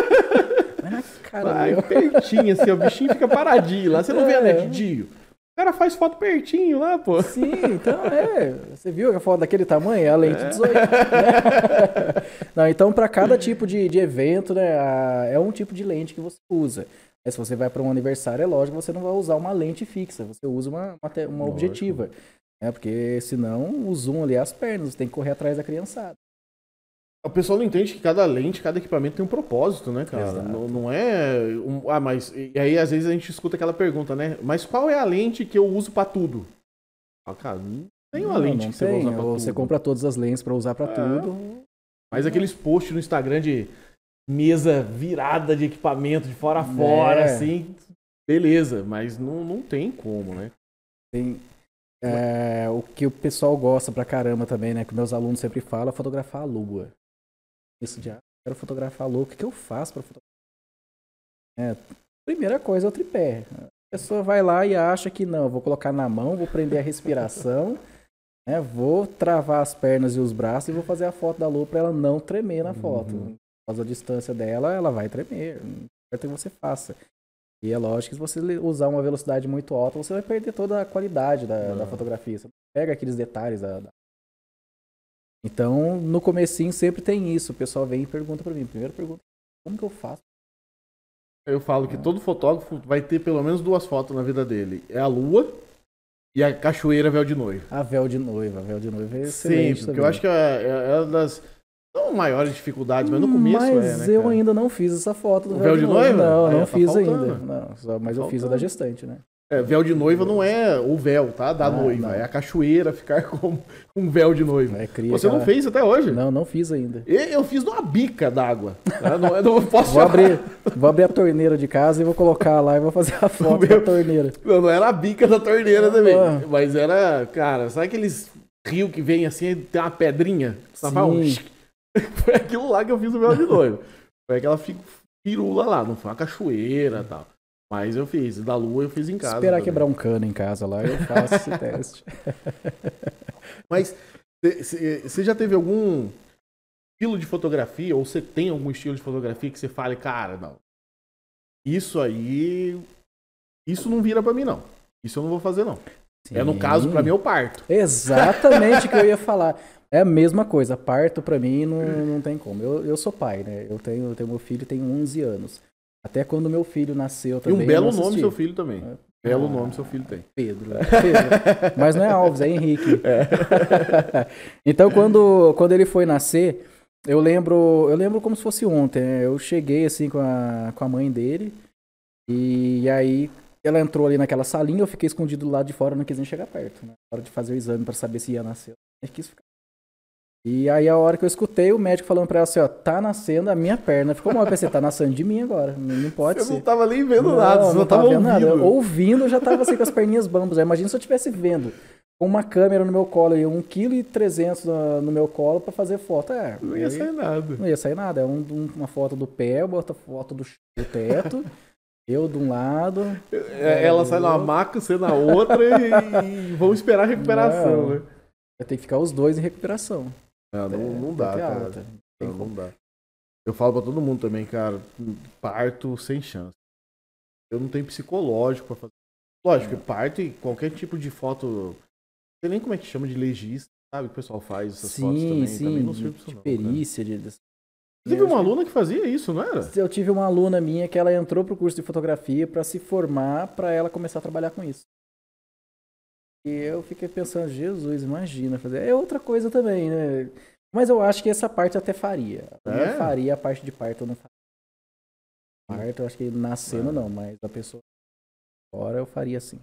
S1: Vai pertinho, assim, o bichinho fica paradinho lá. Você não vê a netidinho? O cara faz foto pertinho lá, pô.
S2: Sim, então Você viu que a foto daquele tamanho é a lente 18. Né? Não, então, para cada tipo de evento, né, é um tipo de lente que você usa. Se você vai para um aniversário, é lógico que você não vai usar uma lente fixa, você usa uma objetiva. Né, porque senão o zoom ali é as pernas, você tem que correr atrás da criançada.
S1: O pessoal não entende que cada lente, cada equipamento tem um propósito, né, cara? Não é... mas... E aí, às vezes, a gente escuta aquela pergunta, né? Mas qual é a lente que eu uso pra tudo? Cara, não tem uma lente que você vai usar pra tudo.
S2: Você compra todas as lentes pra usar pra tudo.
S1: Faz aqueles posts no Instagram de mesa virada de equipamento de fora a fora, assim. Beleza, mas não tem como, né?
S2: Tem... o que o pessoal gosta pra caramba também, né? Que meus alunos sempre falam, é fotografar a lua. Isso de quero fotografar a lua, o que eu faço pra fotografar? Primeira coisa é o tripé. A pessoa vai lá e acha que não, vou colocar na mão, vou prender a respiração, né? Vou travar as pernas e os braços e vou fazer a foto da lua pra ela não tremer na foto. Por causa da distância dela, ela vai tremer. Não importa que você faça. E é lógico que se você usar uma velocidade muito alta, você vai perder toda a qualidade da fotografia. Você pega aqueles detalhes Então, no comecinho sempre tem isso. O pessoal vem e pergunta pra mim. Primeiro pergunta, como que eu faço?
S1: Eu falo que todo fotógrafo vai ter pelo menos 2 fotos na vida dele. É a lua e a cachoeira véu de noiva.
S2: A véu de noiva é excelente.
S1: Sim, porque eu acho que é uma das... Não maiores dificuldades, mas no começo
S2: Mas eu ainda não fiz essa foto do
S1: véu de noiva?
S2: Não fiz ainda. Mas eu fiz a da gestante, né?
S1: Véu de noiva não é o véu, tá? Da noiva. Não. É a cachoeira ficar com um véu de noiva. Você não fez até hoje?
S2: Não fiz ainda.
S1: Eu fiz numa bica d'água. Tá? Eu não posso
S2: vou abrir a torneira de casa e vou colocar lá e vou fazer a foto da torneira.
S1: Não era a bica da torneira também. Mas era, cara, sabe aqueles rios que vem assim, tem uma pedrinha?
S2: Sim.
S1: Foi aquilo lá que eu fiz o véu de noiva. Foi aquela firula lá, não foi uma cachoeira e tal. Mas eu fiz. Da lua eu fiz em casa.
S2: Esperar quebrar um cano em casa lá, eu faço esse teste.
S1: Mas você já teve algum estilo de fotografia, ou você tem algum estilo de fotografia que você fale, cara, não, isso aí, isso não vira pra mim, não. Isso eu não vou fazer, não. Sim. No caso, pra mim, eu parto.
S2: Exatamente o que eu ia falar. É a mesma coisa. Parto pra mim não tem como. Eu sou pai, né? Eu tenho meu filho, tem 11 anos. Até quando meu filho nasceu também.
S1: E um belo nome seu filho também. Belo nome seu filho tem.
S2: Pedro. Mas não é Alves, é Henrique. Então, quando ele foi nascer, eu lembro como se fosse ontem. Né? Eu cheguei assim com a mãe dele. E aí ela entrou ali naquela salinha, eu fiquei escondido do lado de fora, não quis nem chegar perto. Né? Na hora de fazer o exame pra saber se ia nascer, eu quis ficar. E aí a hora que eu escutei o médico falando pra ela assim, ó, tá nascendo a minha perna. Ficou mal, eu pensei, tá nascendo de mim agora, não pode ser.
S1: Você não tava nem vendo nada, você
S2: não
S1: tava
S2: vendo
S1: ouvindo.
S2: nada. Ouvindo, eu já tava assim com as perninhas bambas. Imagina se eu estivesse vendo, com uma câmera no meu colo, 1,3 kg no meu colo pra fazer foto.
S1: Não ia sair nada.
S2: Não ia sair nada, é uma foto do pé, outra foto do teto, eu de um lado.
S1: Ela sai numa maca, você na outra e vão esperar a recuperação, né?
S2: Vai ter que ficar os dois em recuperação.
S1: Não dá, cara. Não dá. Eu falo pra todo mundo também, cara, parto sem chance. Eu não tenho psicológico pra fazer. Lógico, parto e qualquer tipo de foto, não sei nem como é que chama de legista, sabe? Que o pessoal faz essas fotos também.
S2: Sim,
S1: também não serve
S2: de perícia.
S1: Você teve uma aluna que fazia isso, não era?
S2: Eu tive uma aluna minha que ela entrou pro curso de fotografia pra se formar, pra ela começar a trabalhar com isso. E eu fiquei pensando, Jesus, imagina fazer. É outra coisa também, né? Mas eu acho que essa parte eu até faria. Eu não faria a parte de parto, eu não faria. Parto, eu acho que nascendo não, mas a pessoa fora eu faria assim.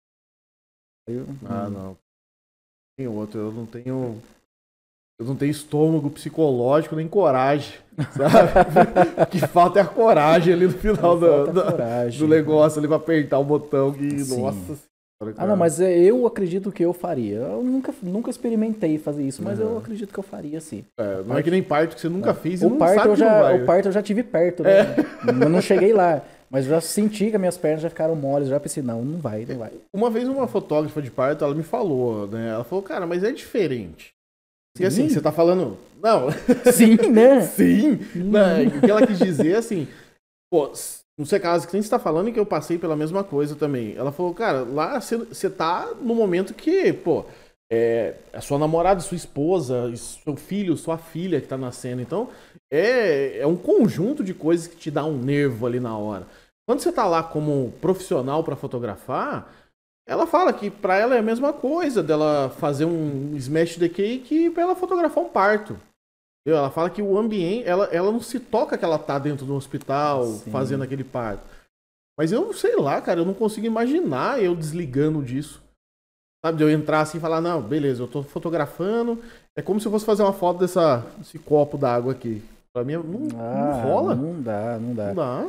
S1: Não. Tem outro, eu não tenho estômago psicológico nem coragem, sabe? O que falta é a coragem ali no final do negócio ali pra apertar o botão que, nossa senhora.
S2: Não, mas eu acredito que eu faria. Eu nunca experimentei fazer isso, mas eu acredito que eu faria sim.
S1: Não é que nem parto que você nunca fez e
S2: o
S1: não
S2: parto
S1: sabe
S2: o parto eu já tive perto, né? Eu não cheguei lá, mas já senti que as minhas pernas já ficaram moles, já pensei, não vai.
S1: Uma vez uma fotógrafa de parto, ela me falou, né? Ela falou, cara, mas é diferente. Porque assim, você tá falando... Não.
S2: Sim, né?
S1: Sim. O que ela quis dizer, assim... Pô, não sei caso que nem você tá falando que eu passei pela mesma coisa também. Ela falou, cara, lá você tá no momento que, pô... a sua namorada, sua esposa, seu filho, sua filha que tá nascendo. Então, é um conjunto de coisas que te dá um nervo ali na hora. Quando você tá lá como profissional pra fotografar... Ela fala que pra ela é a mesma coisa dela fazer um smash the cake e pra ela fotografar um parto. Ela fala que o ambiente, ela não se toca que ela tá dentro do hospital fazendo aquele parto. Mas eu sei lá, cara, eu não consigo imaginar eu desligando disso. Sabe, de eu entrar assim e falar, não, beleza, eu tô fotografando, é como se eu fosse fazer uma foto desse copo d'água aqui. Pra mim não rola.
S2: Não dá.
S1: Não dá.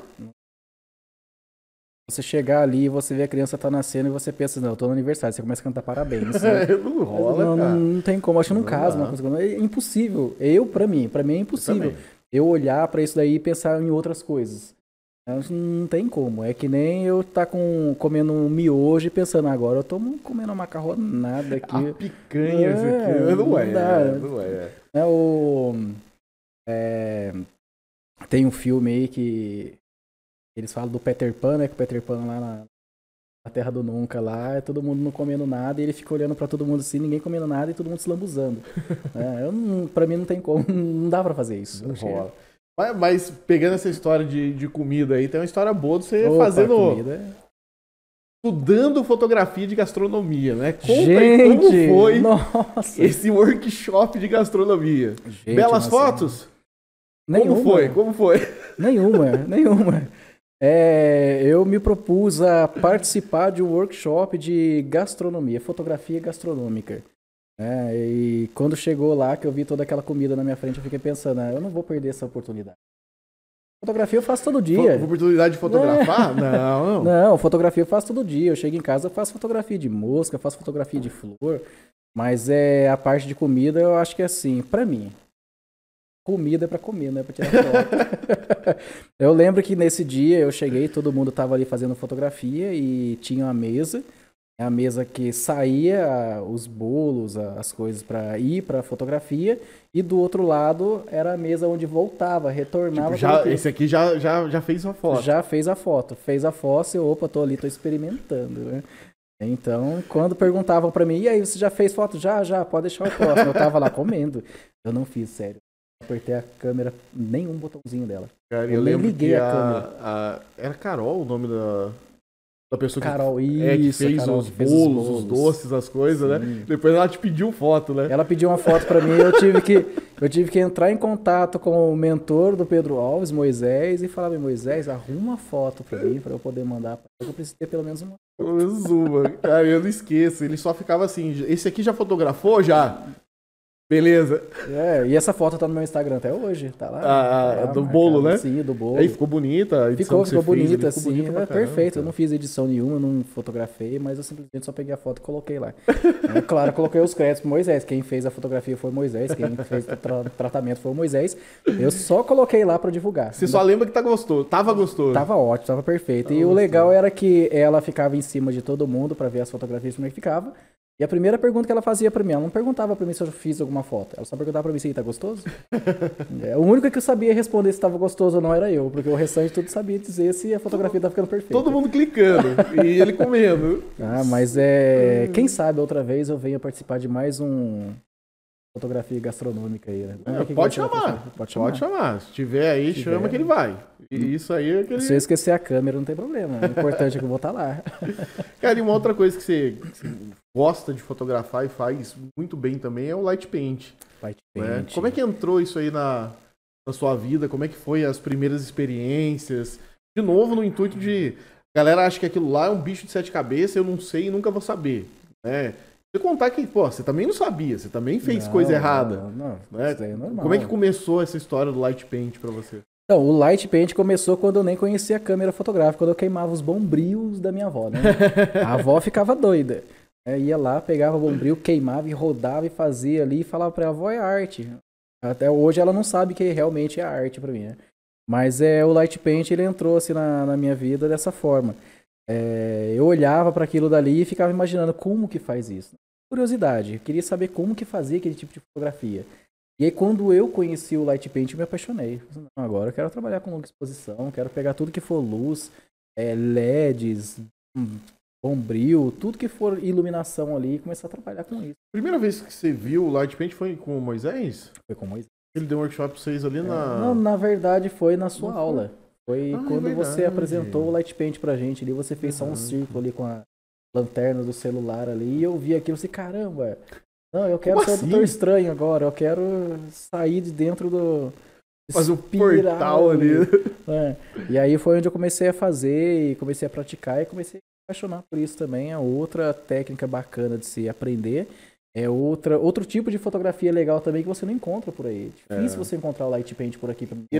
S2: Você chegar ali e você vê a criança tá nascendo e você pensa, não, eu tô no aniversário, você começa a cantar parabéns. Né?
S1: Não rola, cara.
S2: Não tem como, acho que não casa uma coisa. É impossível. Pra mim é impossível. Eu olhar pra isso daí e pensar em outras coisas. Não tem como. É que nem eu tá comendo um miojo e pensando, agora eu tô comendo uma macarronada aqui.
S1: A picanha, isso aqui. Não é.
S2: Tem um filme aí que eles falam do Peter Pan, né? Que o Peter Pan lá na Terra do Nunca lá, é todo mundo não comendo nada e ele fica olhando pra todo mundo assim, ninguém comendo nada e todo mundo se lambuzando. Pra mim não tem como, não dá pra fazer isso.
S1: Não rola. Mas pegando essa história de comida aí, tem uma história boa de você fazendo... Estudando fotografia de gastronomia, né? Conta aí como foi esse workshop de gastronomia. Belas fotos? Como foi?
S2: Nenhuma. Eu me propus a participar de um workshop de gastronomia, fotografia gastronômica. E quando chegou lá, que eu vi toda aquela comida na minha frente, eu fiquei pensando, eu não vou perder essa oportunidade. Fotografia eu faço todo dia.
S1: Oportunidade de fotografar? Não.
S2: Não, fotografia eu faço todo dia. Eu chego em casa, eu faço fotografia de mosca, faço fotografia de flor. Mas a parte de comida, eu acho que é assim, pra mim. Comida é pra comer, não é pra tirar foto. Eu lembro que nesse dia eu cheguei, todo mundo tava ali fazendo fotografia e tinha uma mesa. A mesa que saía os bolos, as coisas pra ir pra fotografia. E do outro lado era a mesa onde voltava, retornava.
S1: Esse aqui já fez a foto.
S2: Já fez a foto. Fez a foto e opa, tô experimentando, né? Então, quando perguntavam pra mim, e aí, você já fez foto? Já, pode deixar o próximo. Eu tava lá comendo. Eu não fiz, sério. Apertei a câmera, nenhum botãozinho dela.
S1: Cara,
S2: Eu nem
S1: lembro
S2: liguei
S1: que
S2: a câmera.
S1: era Carol o nome da pessoa
S2: Carol,
S1: que
S2: isso,
S1: fez
S2: Carol,
S1: os
S2: que fez
S1: bolos, os doces, as coisas, né?
S2: Sim.
S1: Depois ela te pediu foto, né?
S2: Ela pediu uma foto pra mim, eu tive que entrar em contato com o mentor do Pedro Alves, Moisés, e falar: Moisés, arruma uma foto pra mim, pra eu poder mandar pra ele. Eu preciso ter pelo menos uma.
S1: Pelo menos uma. Cara, eu não esqueço. Ele só ficava assim, esse aqui já fotografou? Já. Beleza.
S2: E essa foto tá no meu Instagram até hoje, tá lá.
S1: Do bolo, né?
S2: Sim, do bolo.
S1: Aí ficou bonita a edição que você
S2: Ficou
S1: fez,
S2: bonita,
S1: ficou
S2: sim.
S1: bonita pra caramba,
S2: Perfeito.
S1: cara.
S2: Eu não fiz edição nenhuma, não fotografei, mas eu simplesmente só peguei a foto e coloquei lá. Claro, coloquei os créditos pro Moisés. Quem fez a fotografia foi o Moisés, quem fez o tratamento foi o Moisés. Eu só coloquei lá pra divulgar.
S1: Você só lembra que tá gostoso. Tava gostoso.
S2: Tava ótimo, tava perfeito. E o legal era que ela ficava em cima de todo mundo pra ver as fotografias como é que ficava. E a primeira pergunta que ela fazia pra mim, ela não perguntava pra mim se eu fiz alguma foto. Ela só perguntava pra mim se tá gostoso. O único que eu sabia responder se tava gostoso ou não era eu, porque o restante tudo sabia dizer se a fotografia tá ficando perfeita.
S1: Todo mundo clicando e ele comendo.
S2: Mas quem sabe outra vez eu venha participar de mais um fotografia gastronômica aí, né?
S1: Pode chamar. Se tiver aí, chama que ele vai. E isso aí é aquele...
S2: Se eu esquecer a câmera, não tem problema. O importante é que eu vou estar lá.
S1: Cara, e uma outra coisa que você gosta de fotografar e faz muito bem também é o light paint.
S2: Light
S1: Né?
S2: paint.
S1: Como é que entrou isso aí na sua vida? Como é que foi as primeiras experiências? De novo, no intuito de... A galera acha que aquilo lá é um bicho de 7 cabeças, eu não sei e nunca vou saber. Né? Você contar que, você também não sabia, você também fez coisa errada.
S2: Não,
S1: né?
S2: Isso aí é normal.
S1: Como é que começou essa história do light paint pra você?
S2: Então, o light paint começou quando eu nem conhecia a câmera fotográfica, quando eu queimava os bombrios da minha avó, né? A avó ficava doida. Ia lá, pegava o bombril, queimava e rodava e fazia ali e falava pra ela: avó, é arte. Até hoje ela não sabe que realmente é arte pra mim, né? Mas o light paint, ele entrou assim na minha vida dessa forma. Eu olhava para aquilo dali e ficava imaginando como que faz isso. Curiosidade, eu queria saber como que fazia aquele tipo de fotografia. E aí, quando eu conheci o light paint, eu me apaixonei. Agora eu quero trabalhar com longa exposição, quero pegar tudo que for luz, LEDs, bombril, tudo que for iluminação ali e começar a trabalhar com isso.
S1: Primeira vez que você viu o light paint foi com o Moisés?
S2: Foi com o Moisés.
S1: Ele deu um workshop pra vocês ali na...
S2: Não, na verdade foi na sua
S1: Não
S2: aula. Foi quando você
S1: verdade.
S2: apresentou o light paint pra gente ali, você fez só um círculo ali com a lanterna do celular ali, e eu vi aquilo e falei: caramba, não, eu quero ser o Doutor Estranho agora, eu quero sair de dentro do...
S1: Fazer um portal ali.
S2: E aí foi onde eu comecei a fazer, e comecei a praticar, e comecei a apaixonar por isso também. É outra técnica bacana de se aprender. É outro tipo de fotografia legal também que você não encontra por aí. É difícil você encontrar o light paint por aqui.
S1: E é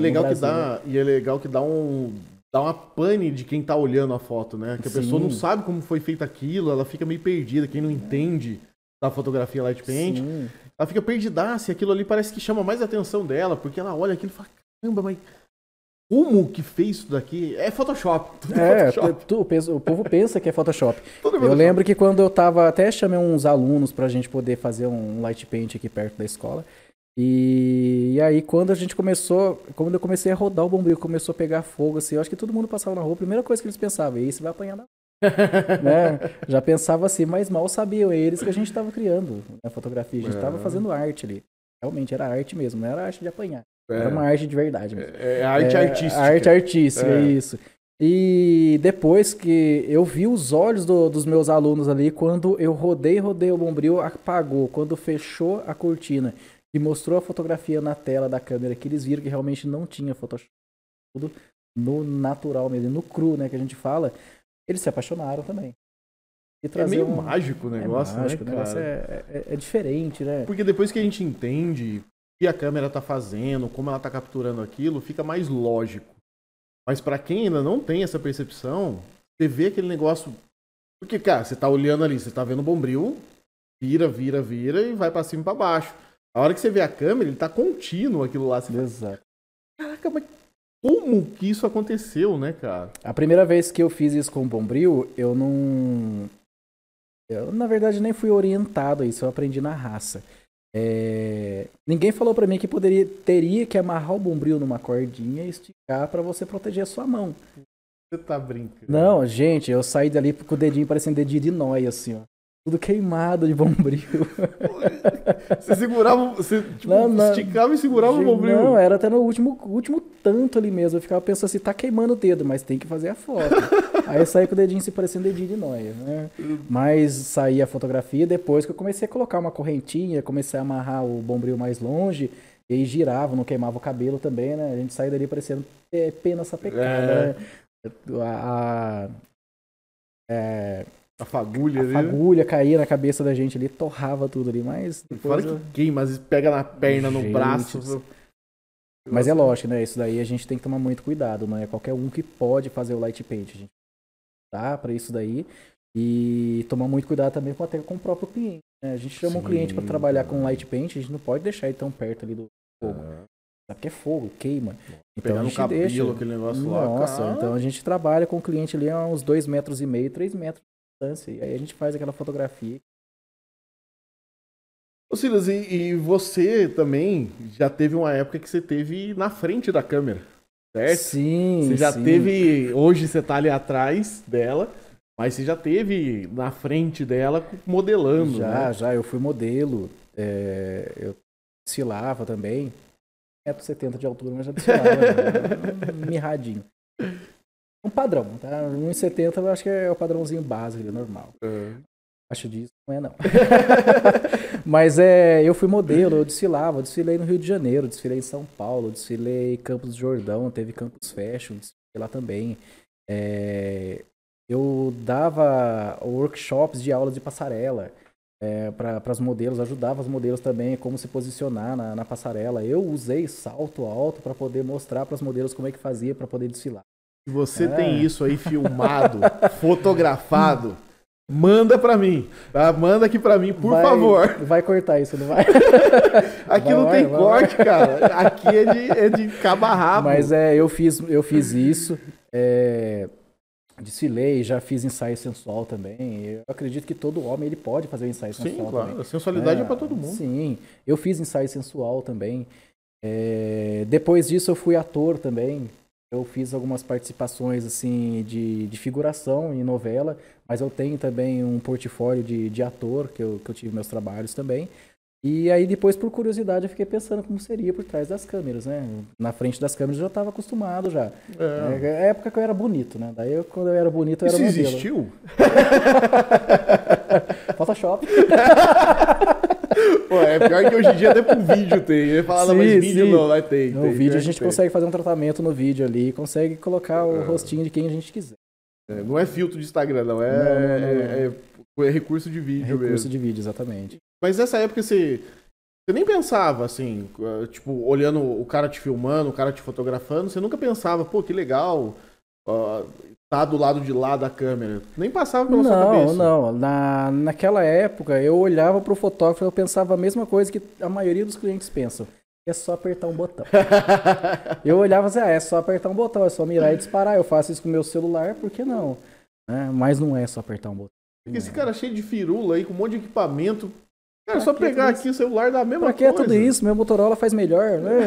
S1: legal que dá uma pane de quem tá olhando a foto, né? Que a pessoa não sabe como foi feito aquilo, ela fica meio perdida. Quem não entende da fotografia light paint, ela fica perdidaça, e aquilo ali parece que chama mais a atenção dela, porque ela olha aquilo e fala: caramba, mas como que fez isso daqui? É Photoshop.
S2: O povo pensa que é Photoshop. Eu lembro que quando eu tava, até chamei uns alunos pra gente poder fazer um light paint aqui perto da escola. E aí quando eu comecei a rodar o bombril, começou a pegar fogo, assim, eu acho que todo mundo passava na rua, a primeira coisa que eles pensavam: isso vai apanhar na né? Já pensava assim, mas mal sabiam eles que a gente estava criando a fotografia, a gente estava fazendo arte ali. Realmente era arte mesmo, não era arte de apanhar. Era uma arte de verdade mesmo.
S1: Arte artística.
S2: Arte artística, isso. E depois que eu vi os olhos dos meus alunos ali, quando eu rodei o bombril, apagou. Quando fechou a cortina e mostrou a fotografia na tela da câmera, que eles viram que realmente não tinha Photoshop. Tudo no natural mesmo, no cru, né, que a gente fala. Eles se apaixonaram também.
S1: É meio mágico o negócio,
S2: mágico,
S1: né,
S2: o negócio é diferente, né?
S1: Porque depois que a gente entende o que a câmera tá fazendo, como ela tá capturando aquilo, fica mais lógico. Mas pra quem ainda não tem essa percepção, você vê aquele negócio... Porque, cara, você tá olhando ali, você tá vendo o bombril, vira e vai pra cima e pra baixo. A hora que você vê a câmera, ele tá contínuo aquilo lá.
S2: Exato.
S1: Caraca, mas como que isso aconteceu, né, cara?
S2: A primeira vez que eu fiz isso com o bombril, eu, na verdade, nem fui orientado a isso, eu aprendi na raça. Ninguém falou pra mim que teria que amarrar o bombril numa cordinha e esticar pra você proteger a sua mão.
S1: Você tá brincando.
S2: Não, gente, eu saí dali com o dedinho parecendo dedinho de nóia, assim, ó. Tudo queimado de bombril.
S1: Você segurava, você tipo,
S2: Não.
S1: esticava e segurava o bombril.
S2: Não, era até no último tanto ali mesmo. Eu ficava pensando assim, tá queimando o dedo, mas tem que fazer a foto. Aí eu saí com o dedinho se parecendo dedinho de nóia, né? Mas saí a fotografia depois que eu comecei a colocar uma correntinha, comecei a amarrar o bombril mais longe, e aí girava, não queimava o cabelo também, né? A gente saía dali parecendo pena sapecada, né?
S1: A fagulha
S2: A
S1: ali.
S2: fagulha caía na cabeça da gente ali, torrava tudo ali, mas
S1: Fora
S2: depois...
S1: que queima, às vezes pega na perna, no
S2: Gente,
S1: braço.
S2: Mas é lógico, né? Isso daí a gente tem que tomar muito cuidado, não é qualquer um que pode fazer o light paint. A gente tá para isso daí e tomar muito cuidado também até com o próprio cliente, né? A gente chama um cliente para trabalhar com light paint, a gente não pode deixar ele tão perto ali do fogo. Sabe que é fogo, queima. Então a gente
S1: cabelo,
S2: deixa.
S1: aquele negócio
S2: Nossa,
S1: lá.
S2: então a gente trabalha com o cliente ali a uns 2,5 metros, 3 metros de distância. E aí a gente faz aquela fotografia.
S1: Ô Silas, e você também já teve uma época que você teve na frente da câmera, certo?
S2: Sim,
S1: Você já
S2: sim.
S1: teve, hoje você tá ali atrás dela, mas você já teve na frente dela modelando, né?
S2: Já, eu fui modelo, eu desfilava também, 1,70 m de altura, mas já desfilava, mirradinho. Um padrão, tá? 1,70 m eu acho que é o padrãozinho básico, normal. Acho disso, não é não. Mas eu fui modelo, eu desfilei no Rio de Janeiro, desfilei em São Paulo, desfilei em Campos do Jordão, teve Campus Fashion, desfilei lá também. Eu dava workshops de aulas de passarela para as modelos, ajudava as modelos também como se posicionar na passarela. Eu usei salto alto para poder mostrar para as modelos como é que fazia para poder desfilar.
S1: Se você tem isso aí filmado, fotografado, manda pra mim, tá? Manda aqui pra mim, por favor.
S2: Vai cortar isso, não vai?
S1: Aqui não tem corte, cara. Aqui é de cabo a rabo.
S2: Mas eu fiz isso. Desfilei, já fiz ensaio sensual também. Eu acredito que todo homem ele pode fazer um ensaio sensual. Sim,
S1: claro.
S2: também.
S1: A sensualidade é pra todo mundo.
S2: Sim, eu fiz ensaio sensual também. Depois disso eu fui ator também. Eu fiz algumas participações assim de figuração em novela, mas eu tenho também um portfólio de ator, que eu tive meus trabalhos também. E aí depois, por curiosidade, eu fiquei pensando como seria por trás das câmeras, né? Na frente das câmeras eu já estava acostumado já. É a época que eu era bonito, né? Daí quando eu era bonito, eu era modelo.
S1: Isso existiu?
S2: Photoshop.
S1: Pô, é pior que hoje em dia até pro vídeo tem. Ele fala, mas vídeo não, vai ter.
S2: No vídeo a gente consegue fazer um tratamento no vídeo ali, consegue colocar o rostinho de quem a gente quiser.
S1: Não é filtro de Instagram, não. É recurso de vídeo mesmo.
S2: Recurso de vídeo, exatamente.
S1: Mas nessa época você nem pensava, assim, tipo, olhando o cara te filmando, o cara te fotografando, você nunca pensava, pô, que legal tá do lado de lá da câmera. Nem passava pela sua cabeça.
S2: Não. Naquela época, eu olhava pro fotógrafo e eu pensava a mesma coisa que a maioria dos clientes pensam. É só apertar um botão. Eu olhava assim, é só apertar um botão, é só mirar e disparar. Eu faço isso com o meu celular, por que não? Mas não é só apertar um botão.
S1: Porque esse cara cheio de firula aí, com um monte de equipamento. Cara, só pegar aqui o celular da mesma coisa.
S2: Pra que tudo isso? Meu Motorola faz melhor, né?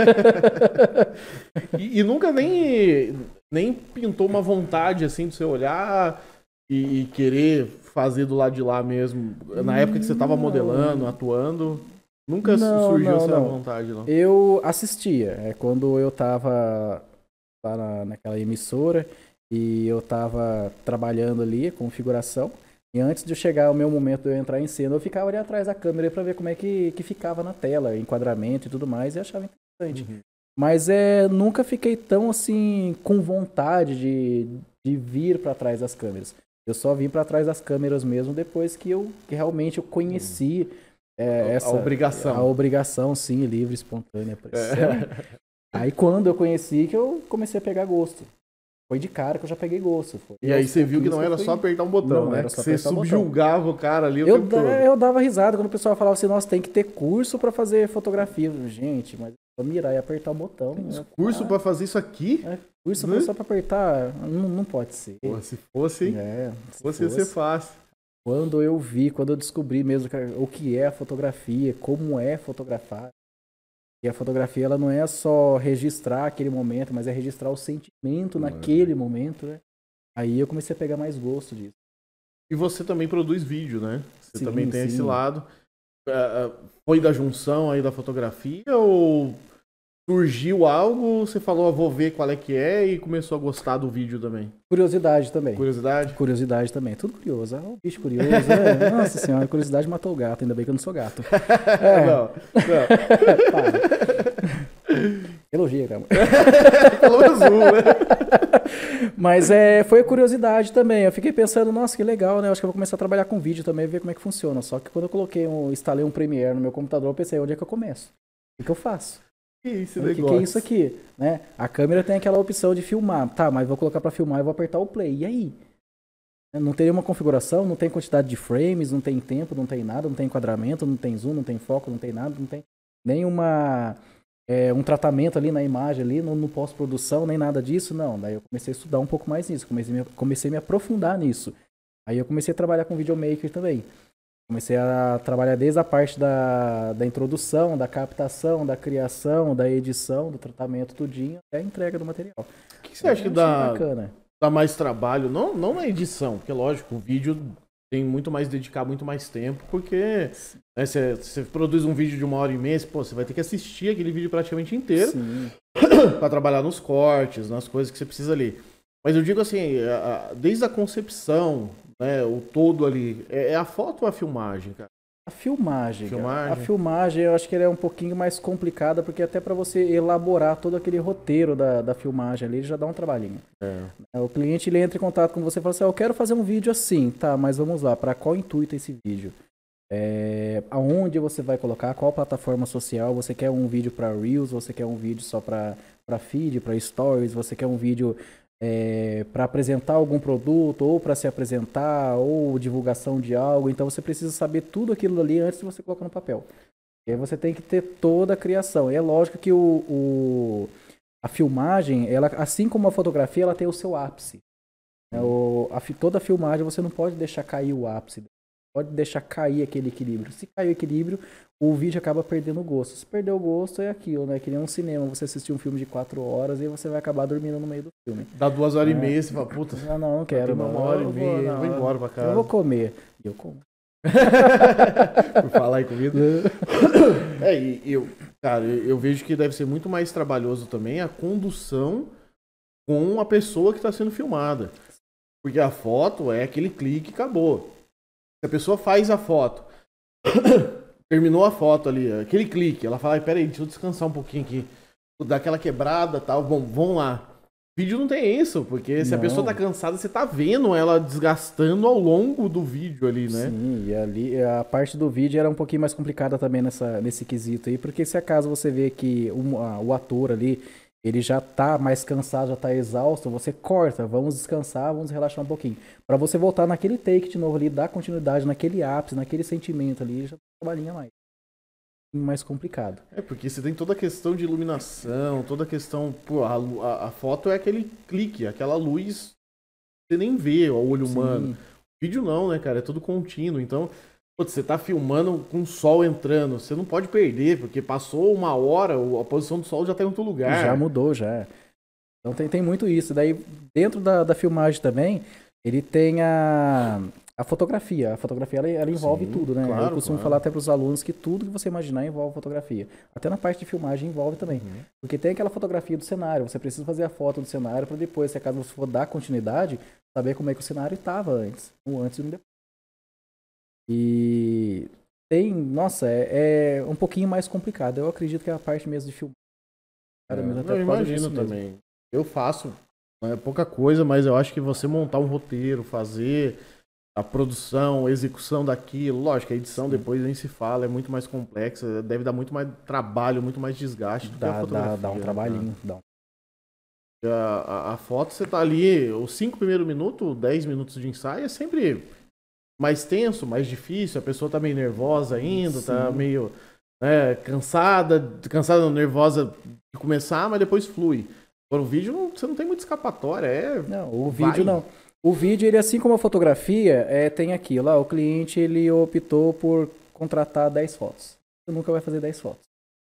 S1: e nunca nem pintou uma vontade, assim, de você olhar e querer fazer do lado de lá mesmo. Na época que você tava modelando, atuando, nunca surgiu essa vontade, não?
S2: Eu assistia. Quando eu tava lá naquela emissora e eu tava trabalhando ali com figuração. E antes de chegar o meu momento de eu entrar em cena, eu ficava ali atrás da câmera para ver como é que ficava na tela, enquadramento e tudo mais, e achava interessante. Uhum. Mas nunca fiquei tão assim com vontade de vir para trás das câmeras. Eu só vim para trás das câmeras mesmo depois que realmente eu conheci essa
S1: obrigação.
S2: A obrigação, sim, livre, espontânea. Aí quando eu conheci que eu comecei a pegar gosto. Foi de cara que eu já peguei gosto.
S1: E aí você viu que não era só apertar um botão, né? Você subjugava o cara ali.
S2: Eu dava risada quando o pessoal falava assim, nossa, tem que ter curso pra fazer fotografia. Gente, mas eu mirar e apertar o botão.
S1: Curso pra fazer isso aqui?
S2: Curso só pra apertar? Não pode ser.
S1: Pô, se fosse, ia ser fácil.
S2: Quando eu descobri mesmo o que é a fotografia, como é fotografar, E a fotografia, ela não é só registrar aquele momento, mas é registrar o sentimento naquele momento, né? Aí eu comecei a pegar mais gosto disso.
S1: E você também produz vídeo, né? Você
S2: Sim,
S1: também tem
S2: sim.
S1: esse lado. Foi da junção aí da fotografia ou surgiu algo, você falou, vou ver qual é que é e começou a gostar do vídeo também?
S2: Curiosidade também.
S1: Curiosidade?
S2: Curiosidade também. Tudo curioso. É um bicho curioso. Né? Nossa senhora, a curiosidade matou o gato. Ainda bem que eu não sou gato.
S1: Não.
S2: Elogia, cara.
S1: Pelo menos um, né?
S2: Mas foi a curiosidade também. Eu fiquei pensando, nossa, que legal, né? Eu acho que eu vou começar a trabalhar com vídeo também, ver como é que funciona. Só que quando eu instalei um Premiere no meu computador, eu pensei, onde é que eu começo? O que eu faço?
S1: Que esse
S2: O
S1: negócio?
S2: que é isso aqui? Né? A câmera tem aquela opção de filmar. Tá, mas vou colocar pra filmar e vou apertar o play. E aí? Não tem nenhuma configuração, não tem quantidade de frames, não tem tempo, não tem nada, não tem enquadramento, não tem zoom, não tem foco, não tem nada, não tem nenhuma... um tratamento ali na imagem, ali no pós-produção, nem nada disso, não. Daí eu comecei a estudar um pouco mais nisso, comecei a me aprofundar nisso. Aí eu comecei a trabalhar com videomaker também. Comecei a trabalhar desde a parte da introdução, da captação, da criação, da edição, do tratamento, tudinho, até a entrega do material.
S1: O que você acha que
S2: bacana.
S1: dá mais trabalho? Não na edição, porque lógico, o vídeo tem muito mais dedicar muito mais tempo, porque né, você produz um vídeo de 1h30, pô, você vai ter que assistir aquele vídeo praticamente inteiro para trabalhar nos cortes, nas coisas que você precisa ali. Mas eu digo assim, desde a concepção, né, o todo ali, é a foto ou a filmagem, cara?
S2: A filmagem. A filmagem eu acho que ela é um pouquinho mais complicada, porque até para você elaborar todo aquele roteiro da filmagem ali, já dá um trabalhinho. O cliente ele entra em contato com você e fala assim, eu quero fazer um vídeo assim, tá, mas vamos lá, para qual intuito esse vídeo? Aonde você vai colocar, qual plataforma social, você quer um vídeo para Reels, você quer um vídeo só para feed, para Stories, você quer um vídeo para apresentar algum produto, ou para se apresentar, ou divulgação de algo. Então você precisa saber tudo aquilo ali antes de você colocar no papel. E aí você tem que ter toda a criação. E é lógico que a filmagem, ela, assim como a fotografia, ela tem o seu ápice. Toda a filmagem você não pode deixar cair o ápice. Pode deixar cair aquele equilíbrio. Se cair o equilíbrio, o vídeo acaba perdendo o gosto. Se perder o gosto, é aquilo, né? Que nem um cinema. Você assistir um filme de 4 horas e você vai acabar dormindo no meio do filme.
S1: Dá 2h30, você fala, puta.
S2: Não quero.
S1: Uma hora e meia, vou embora pra casa.
S2: Eu vou comer. E eu como.
S1: Por falar em comida. Cara, eu vejo que deve ser muito mais trabalhoso também a condução com a pessoa que está sendo filmada. Porque a foto é aquele clique e acabou. Se a pessoa faz a foto, terminou a foto ali, aquele clique, ela fala, peraí, deixa eu descansar um pouquinho aqui, dar aquela quebrada e tal, bom, vamos lá. O vídeo não tem isso, porque se a pessoa tá cansada, você tá vendo ela desgastando ao longo do vídeo ali, né?
S2: Sim, e ali a parte do vídeo era um pouquinho mais complicada também nesse quesito aí, porque se acaso você vê que o ator ali, ele já tá mais cansado, já tá exausto, você corta, vamos descansar, vamos relaxar um pouquinho. Pra você voltar naquele take de novo ali, dar continuidade naquele ápice, naquele sentimento ali, já trabalhinha mais complicado.
S1: Porque você tem toda a questão de iluminação, toda a questão, pô, a foto é aquele clique, aquela luz, você nem vê o olho humano. O vídeo não, né, cara, é tudo contínuo, então... Putz, você tá filmando com o sol entrando, você não pode perder, porque passou 1 hora, a posição do sol já tá em outro lugar.
S2: Já mudou, já. Então tem muito isso. Daí, dentro da filmagem também, ele tem a fotografia. A fotografia, ela envolve tudo, né?
S1: Claro,
S2: eu costumo falar até para os alunos que tudo que você imaginar envolve fotografia. Até na parte de filmagem envolve também. Porque tem aquela fotografia do cenário, você precisa fazer a foto do cenário para depois, se acaso você for dar continuidade, saber como é que o cenário estava antes. O antes e o depois. E é um pouquinho mais complicado. Eu acredito que é a parte mesmo de filmar.
S1: Eu imagino também. Eu faço pouca coisa, mas eu acho que você montar um roteiro, fazer a produção, a execução daquilo, lógico, a edição depois nem se fala, é muito mais complexa, deve dar muito mais trabalho, muito mais desgaste do que a fotografia.
S2: Dá um trabalhinho,
S1: A foto, você tá ali, os 5 primeiros minutos, 10 minutos de ensaio é sempre mais tenso, mais difícil, a pessoa tá meio nervosa ainda, tá meio cansada, nervosa de começar, mas depois flui. Agora o vídeo, você não tem muita escapatória,
S2: Não, o vídeo não. O vídeo, ele assim como a fotografia, tem aquilo, o cliente ele optou por contratar 10 fotos. Você nunca vai fazer 10 fotos.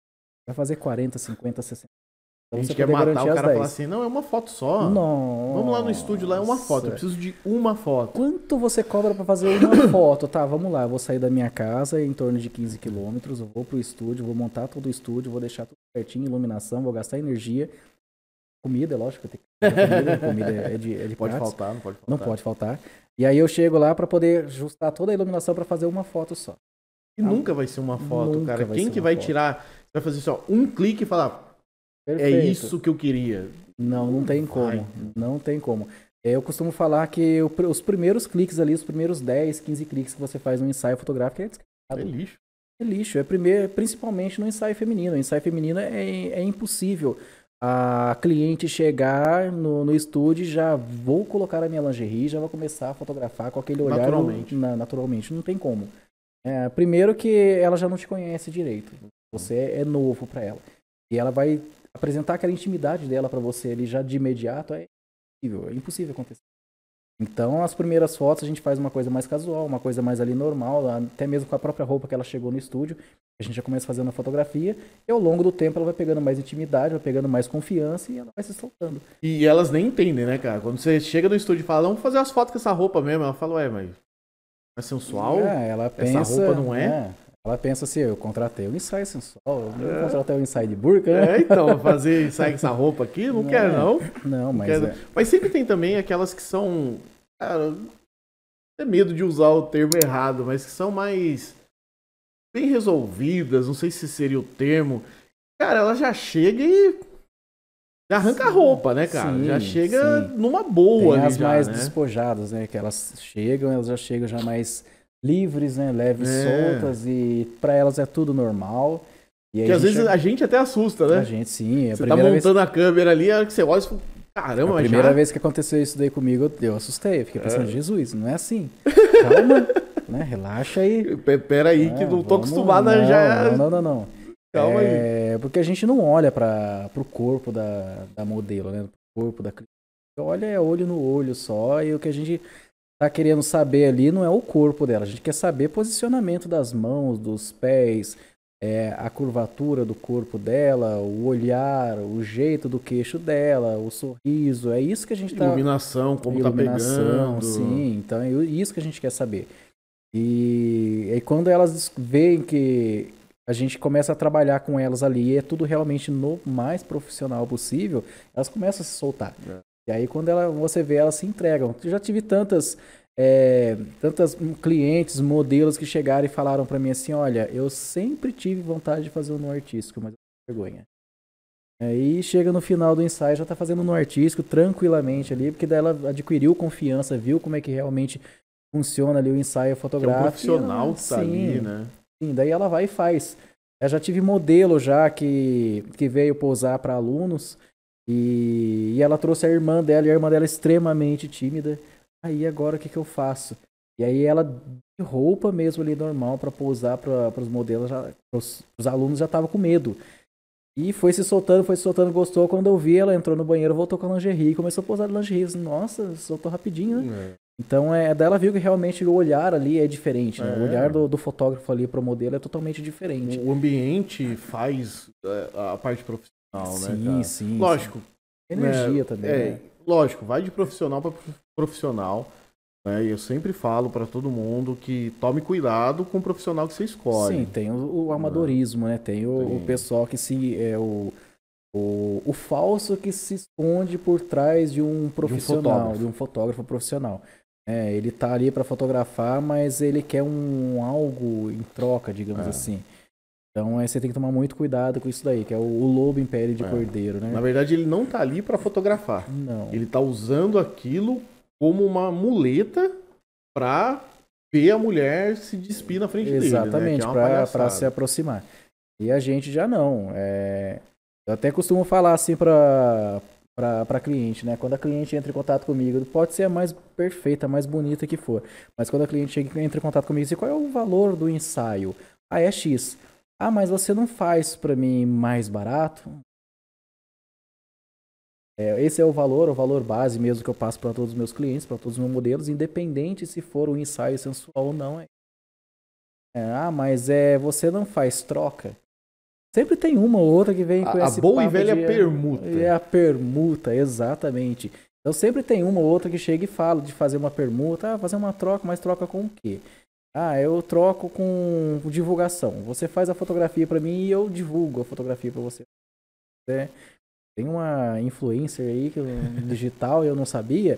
S2: Vai fazer 40, 50, 60.
S1: A
S2: Então
S1: gente
S2: você
S1: quer
S2: poder
S1: matar,
S2: garantir
S1: o
S2: as
S1: cara
S2: 10.
S1: fala assim, não, é uma foto só.
S2: Nossa.
S1: Vamos lá no estúdio, lá é uma foto, eu preciso de uma foto.
S2: Quanto você cobra pra fazer uma foto? Tá, vamos lá, eu vou sair da minha casa em torno de 15 quilômetros, eu vou pro estúdio, vou montar todo o estúdio, vou deixar tudo certinho, iluminação, vou gastar energia. Comida, é lógico, tem que ter comida é de
S1: Pode
S2: pratos.
S1: faltar, não pode faltar.
S2: Não pode faltar. E aí eu chego lá pra poder ajustar toda a iluminação pra fazer uma foto só.
S1: E nunca vai ser uma foto,
S2: Nunca
S1: cara.
S2: vai
S1: Quem
S2: ser
S1: que
S2: uma
S1: vai
S2: foto.
S1: tirar, vai fazer só um clique e falar, é
S2: Perfeito.
S1: isso que eu queria.
S2: Não tem como. Não tem como. Eu costumo falar que os primeiros cliques ali, os primeiros 10, 15 cliques que você faz no ensaio fotográfico é
S1: É
S2: descartado.
S1: lixo.
S2: É lixo. Principalmente no ensaio feminino. O ensaio feminino é impossível a cliente chegar no estúdio e já vou colocar a minha lingerie, já vou começar a fotografar com aquele olhar naturalmente. Não tem como. Primeiro que ela já não te conhece direito. Você é novo para ela. E ela vai apresentar aquela intimidade dela para você ali já de imediato. É impossível acontecer. Então, as primeiras fotos a gente faz uma coisa mais casual, uma coisa mais ali normal, até mesmo com a própria roupa que ela chegou no estúdio. A gente já começa fazendo a fotografia e ao longo do tempo ela vai pegando mais intimidade, vai pegando mais confiança e ela vai se soltando.
S1: E elas nem entendem, né, cara? Quando você chega no estúdio e fala, vamos fazer as fotos com essa roupa mesmo. Ela fala, ué, mas é sensual?
S2: Ela pensa,
S1: essa roupa não é?
S2: Ela pensa assim, eu contratei um ensaio sensual, eu não contratei um ensaio de burca, né?
S1: Então, fazer ensaio com essa roupa aqui, não quero não.
S2: Não, mas...
S1: Quero. Mas sempre tem também aquelas que são, cara, é medo de usar o termo errado, mas que são mais bem resolvidas, não sei se seria o termo. Cara, ela já chega e já arranca a roupa, né, cara?
S2: Sim,
S1: já chega
S2: sim.
S1: numa boa
S2: Tem
S1: ali
S2: as
S1: já,
S2: mais
S1: né?
S2: despojadas, né? Que elas já chegam já mais livres, né? Leves, soltas e pra elas é tudo normal. E aí
S1: que às vezes a gente até assusta, né?
S2: A gente, sim.
S1: Você tá montando a câmera ali, a hora que você olha e fala, caramba,
S2: a primeira vez que aconteceu isso daí comigo, eu assustei. Eu fiquei pensando, Jesus, não é assim. Calma, né? Relaxa aí.
S1: Pera aí, que não tô acostumado a já...
S2: Não.
S1: Calma aí.
S2: Porque a gente não olha pro corpo da modelo, né? Pro corpo da cliente. Olha olho no olho só, e o que a gente tá querendo saber ali não é o corpo dela. A gente quer saber posicionamento das mãos, dos pés, a curvatura do corpo dela, o olhar, o jeito do queixo dela, o sorriso. É isso que a gente tá...
S1: Iluminação, como tá pegando.
S2: Sim, então é isso que a gente quer saber. E aí quando elas veem que a gente começa a trabalhar com elas ali e é tudo realmente no mais profissional possível, elas começam a se soltar. E aí quando você vê, elas se entregam. Eu já tive tantas clientes, modelos que chegaram e falaram pra mim assim, olha, eu sempre tive vontade de fazer no artístico, mas eu tenho vergonha. Aí chega no final do ensaio, já tá fazendo no artístico tranquilamente ali, porque daí ela adquiriu confiança, viu como é que realmente funciona ali o ensaio fotográfico.
S1: É um profissional que tá ali, né?
S2: Sim, daí ela vai e faz. Eu já tive modelo já que veio pousar para alunos e ela trouxe a irmã dela, e a irmã dela é extremamente tímida. Aí agora o que eu faço? E aí ela de roupa mesmo ali normal para pousar para os modelos, os alunos já estavam com medo. E foi se soltando, gostou. Quando eu vi, ela entrou no banheiro, voltou com a lingerie e começou a pousar de lingerie. Nossa, soltou rapidinho, né? Então, daí ela viu que realmente o olhar ali é diferente, né? O olhar do fotógrafo ali pro modelo é totalmente diferente.
S1: O ambiente faz a parte profissional, né, cara?
S2: Sim.
S1: Lógico.
S2: Energia também, né?
S1: Lógico, vai de profissional para profissional. Né? E eu sempre falo para todo mundo que tome cuidado com o profissional que você escolhe.
S2: Sim, tem o amadorismo, né? Tem o pessoal que o falso que se esconde por trás de um profissional, de um fotógrafo profissional. Ele tá ali para fotografar, mas ele quer algo em troca, digamos assim. Então você tem que tomar muito cuidado com isso daí, que é o lobo em pele de cordeiro, né?
S1: Na verdade, ele não tá ali para fotografar.
S2: Não.
S1: Ele tá usando aquilo como uma muleta para ver a mulher se despir na frente dele.
S2: Exatamente,
S1: né?
S2: para se aproximar. E a gente já não. Eu até costumo falar assim para cliente, né? Quando a cliente entra em contato comigo, pode ser a mais perfeita, a mais bonita que for, mas quando a cliente entra em contato comigo, diz, qual é o valor do ensaio? É X. Mas você não faz para mim mais barato? Esse é o valor base mesmo que eu passo para todos os meus clientes, para todos os meus modelos, independente se for um ensaio sensual ou não. Mas você não faz troca? Sempre tem uma ou outra que vem com
S1: A
S2: esse
S1: boa e
S2: papo
S1: velha
S2: de-
S1: permuta.
S2: É a permuta, exatamente. Então sempre tem uma ou outra que chega e fala de fazer uma permuta, fazer uma troca, mas troca com o quê? Eu troco com divulgação. Você faz a fotografia para mim e eu divulgo a fotografia para você. Tem uma influencer aí digital, eu não sabia.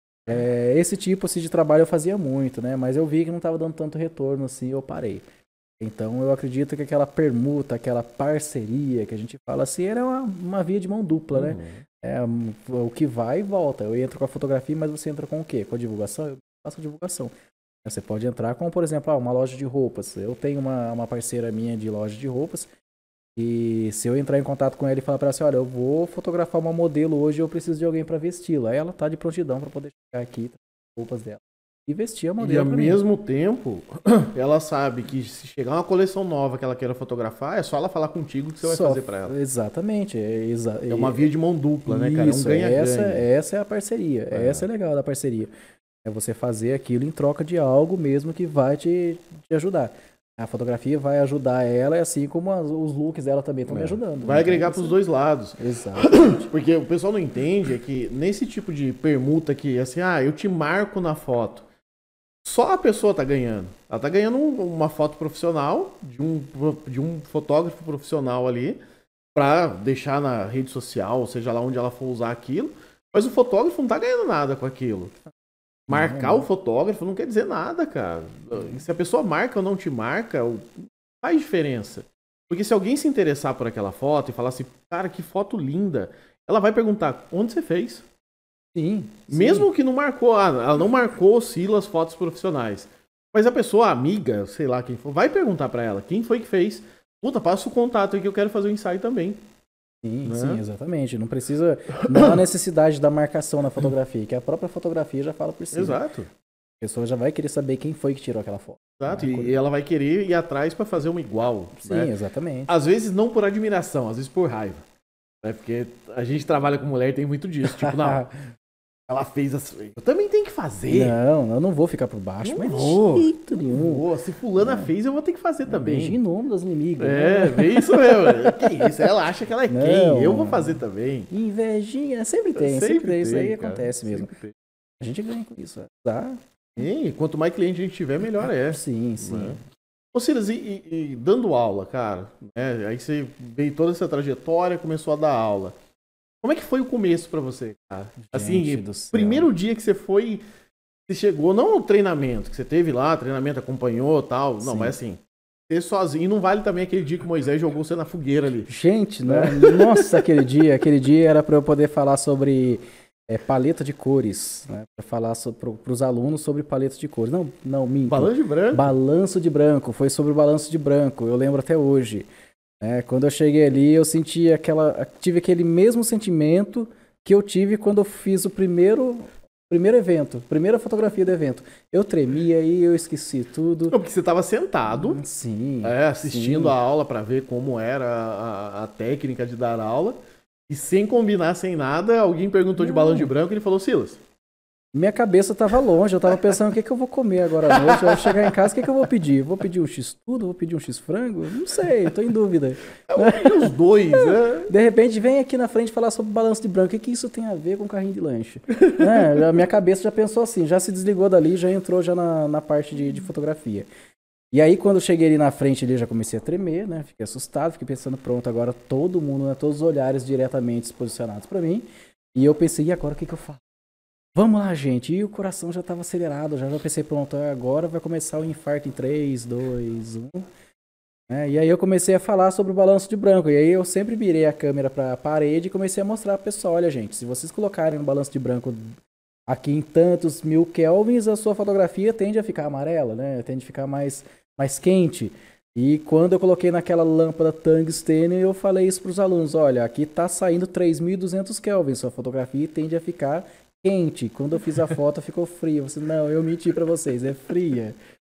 S2: Esse tipo assim, de trabalho eu fazia muito, né? Mas eu vi que não estava dando tanto retorno assim, eu parei. Então eu acredito que aquela permuta, aquela parceria que a gente fala assim, era uma via de mão dupla, né? O que vai e volta. Eu entro com a fotografia, mas você entra com o quê? Com a divulgação? Eu faço a divulgação. Você pode entrar com, por exemplo, uma loja de roupas. Eu tenho uma parceira minha de loja de roupas e se eu entrar em contato com ela e falar para ela assim, olha, eu vou fotografar uma modelo hoje, eu preciso de alguém para vesti-la. Aí ela tá de prontidão para poder chegar aqui, trazer roupas dela e vestir a modelo.
S1: E ao mesmo tempo, ela sabe que se chegar uma coleção nova que ela queira fotografar, é só ela falar contigo que você vai fazer para ela.
S2: Exatamente.
S1: É uma via de mão dupla, né, cara? É um ganha-ganha.
S2: Essa é a parceria. Essa é legal da parceria. É você fazer aquilo em troca de algo mesmo que vai te ajudar. A fotografia vai ajudar ela, assim como os looks dela também estão me ajudando.
S1: Vai agregar para os dois lados.
S2: Exatamente.
S1: Porque o pessoal não entende é que nesse tipo de permuta que, assim, eu te marco na foto. Só a pessoa tá ganhando. Ela tá ganhando uma foto profissional de um fotógrafo profissional ali para deixar na rede social, seja lá onde ela for usar aquilo. Mas o fotógrafo não tá ganhando nada com aquilo. Marcar o fotógrafo não quer dizer nada, cara. Se a pessoa marca ou não te marca, faz diferença. Porque se alguém se interessar por aquela foto e falar assim, cara, que foto linda, ela vai perguntar, onde você fez?
S2: Sim.
S1: Mesmo que não marcou, ela não marcou o Silas fotos profissionais. Mas a pessoa, a amiga, sei lá quem for, vai perguntar pra ela, quem foi que fez? Puta, passa o contato aí que eu quero fazer o ensaio também.
S2: Sim,
S1: né?
S2: Sim, exatamente. Não precisa, não há necessidade da marcação na fotografia, que a própria fotografia já fala por si.
S1: Exato.
S2: A pessoa já vai querer saber quem foi que tirou aquela foto.
S1: Exato, e ela vai querer ir atrás pra fazer uma igual.
S2: Sim,
S1: né?
S2: exatamente.
S1: Às vezes não por admiração, às vezes por raiva. Né? Porque a gente trabalha com mulher e tem muito disso. Tipo, não, ela fez assim. Eu também tenho que fazer.
S2: Não, eu não vou ficar por baixo,
S1: Não
S2: mas
S1: vou.
S2: de jeito nenhum.
S1: Pô, se fulana fez, eu vou ter que fazer também.
S2: Beijo em nome das inimigas.
S1: É isso mesmo. Que isso? Ela acha que ela é
S2: Não.
S1: quem? Eu vou fazer também.
S2: Invejinha, sempre tem. Isso aí
S1: cara,
S2: acontece mesmo.
S1: tem.
S2: A gente ganha com isso. Tá?
S1: E quanto mais cliente a gente tiver, melhor é.
S2: Sim.
S1: Né? Ô Silas, e dando aula, cara, né? Aí você veio toda essa trajetória, começou a dar aula. Como é que foi o começo pra você, cara? Assim, primeiro dia que você foi, você chegou, não no treinamento, que você teve lá, treinamento acompanhou tal, não, mas assim, você sozinho, e não vale também aquele dia que Moisés jogou você na fogueira ali.
S2: Gente, nossa, aquele dia era pra eu poder falar sobre paleta de cores, né? Pra falar pros alunos sobre paleta de cores. Não, minto.
S1: Balanço de branco?
S2: Balanço de branco, foi sobre o balanço de branco, eu lembro até hoje. Quando eu cheguei ali, eu tive aquele mesmo sentimento que eu tive quando eu fiz o primeiro evento, primeira fotografia do evento. Eu tremia e eu esqueci tudo.
S1: Não, porque você estava sentado,
S2: sim,
S1: assistindo a aula para ver como era a técnica de dar aula, e sem combinar, sem nada, alguém perguntou de balanço de branco e ele falou, Silas.
S2: Minha cabeça estava longe, eu estava pensando o que eu vou comer agora à noite. Eu vou chegar em casa, o que eu vou pedir? Vou pedir um X tudo? Vou pedir um X frango? Não sei, estou em dúvida.
S1: Os dois, né?
S2: De repente vem aqui na frente falar sobre balanço de branco. O que isso tem a ver com carrinho de lanche? A minha cabeça já pensou assim, já se desligou dali, já entrou já na parte de fotografia. E aí quando eu cheguei ali na frente, ali, já comecei a tremer, né? Fiquei assustado, fiquei pensando, pronto, agora todo mundo, né? Todos os olhares diretamente posicionados para mim. E eu pensei, e agora o que eu faço? Vamos lá, gente. E o coração já estava acelerado, já pensei, pronto, agora vai começar o infarto em 3, 2, 1. E aí eu comecei a falar sobre o balanço de branco. E aí eu sempre virei a câmera para a parede e comecei a mostrar para o pessoal, olha, gente, se vocês colocarem um balanço de branco aqui em tantos 1000 kelvins, a sua fotografia tende a ficar amarela, né? Tende a ficar mais quente. E quando eu coloquei naquela lâmpada tungstênio, eu falei isso para os alunos, olha, aqui está saindo 3200 kelvins, sua fotografia tende a ficar quente. Quando eu fiz a foto, ficou fria. Você, não, eu menti pra vocês, é fria.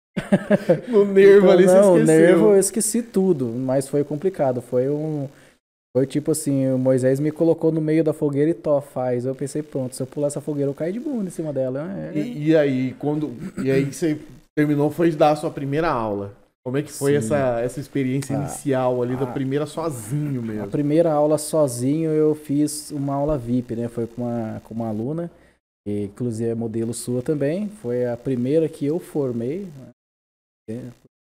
S1: No nervo então, ali, você esqueceu.
S2: No nervo eu esqueci tudo, mas foi complicado. Foi tipo assim, o Moisés me colocou no meio da fogueira e faz. Eu pensei, pronto, se eu pular essa fogueira, eu caio de bunda em cima dela.
S1: E aí você terminou, foi dar a sua primeira aula. Como é que foi essa experiência inicial ali, da primeira sozinho mesmo?
S2: A primeira aula sozinho eu fiz uma aula VIP, né? Foi com uma aluna, que inclusive é modelo sua também. Foi a primeira que eu formei, né?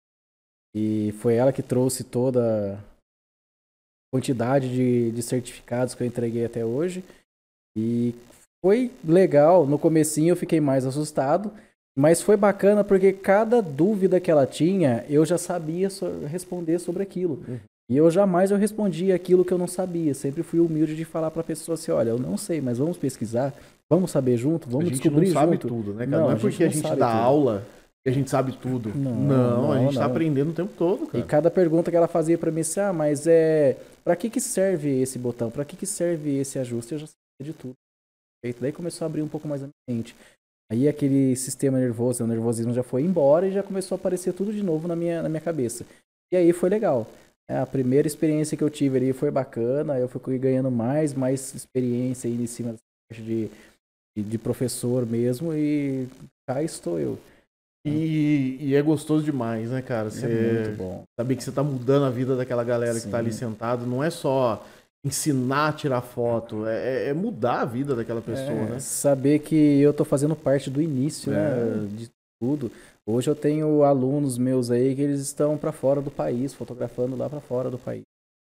S2: E foi ela que trouxe toda a quantidade de certificados que eu entreguei até hoje. E foi legal. No comecinho eu fiquei mais assustado, mas foi bacana porque cada dúvida que ela tinha, eu já sabia responder sobre aquilo. E eu jamais respondia aquilo que eu não sabia. Sempre fui humilde de falar para a pessoa assim, olha, eu não sei, mas vamos pesquisar, vamos saber junto, vamos descobrir junto.
S1: A gente não sabe tudo, né, cara? Não é porque a gente dá aula que a gente sabe tudo. Não, a gente tá aprendendo o tempo todo, cara.
S2: E cada pergunta que ela fazia para mim assim, mas para que serve esse botão? Para que serve esse ajuste? Eu já sabia de tudo. Daí começou a abrir um pouco mais a minha mente. Aí aquele sistema nervoso, o nervosismo já foi embora e já começou a aparecer tudo de novo na minha cabeça. E aí foi legal. A primeira experiência que eu tive ali foi bacana, eu fui ganhando mais experiência aí em cima dessa parte de professor mesmo e cá estou eu.
S1: E é gostoso demais, né, cara?
S2: É muito bom.
S1: Saber que você tá mudando a vida daquela galera que tá ali sentado, não é só ensinar a tirar foto, é mudar a vida daquela pessoa, né?
S2: Saber que eu tô fazendo parte do início, né, de tudo. Hoje eu tenho alunos meus aí que eles estão para fora do país, fotografando lá para fora do país.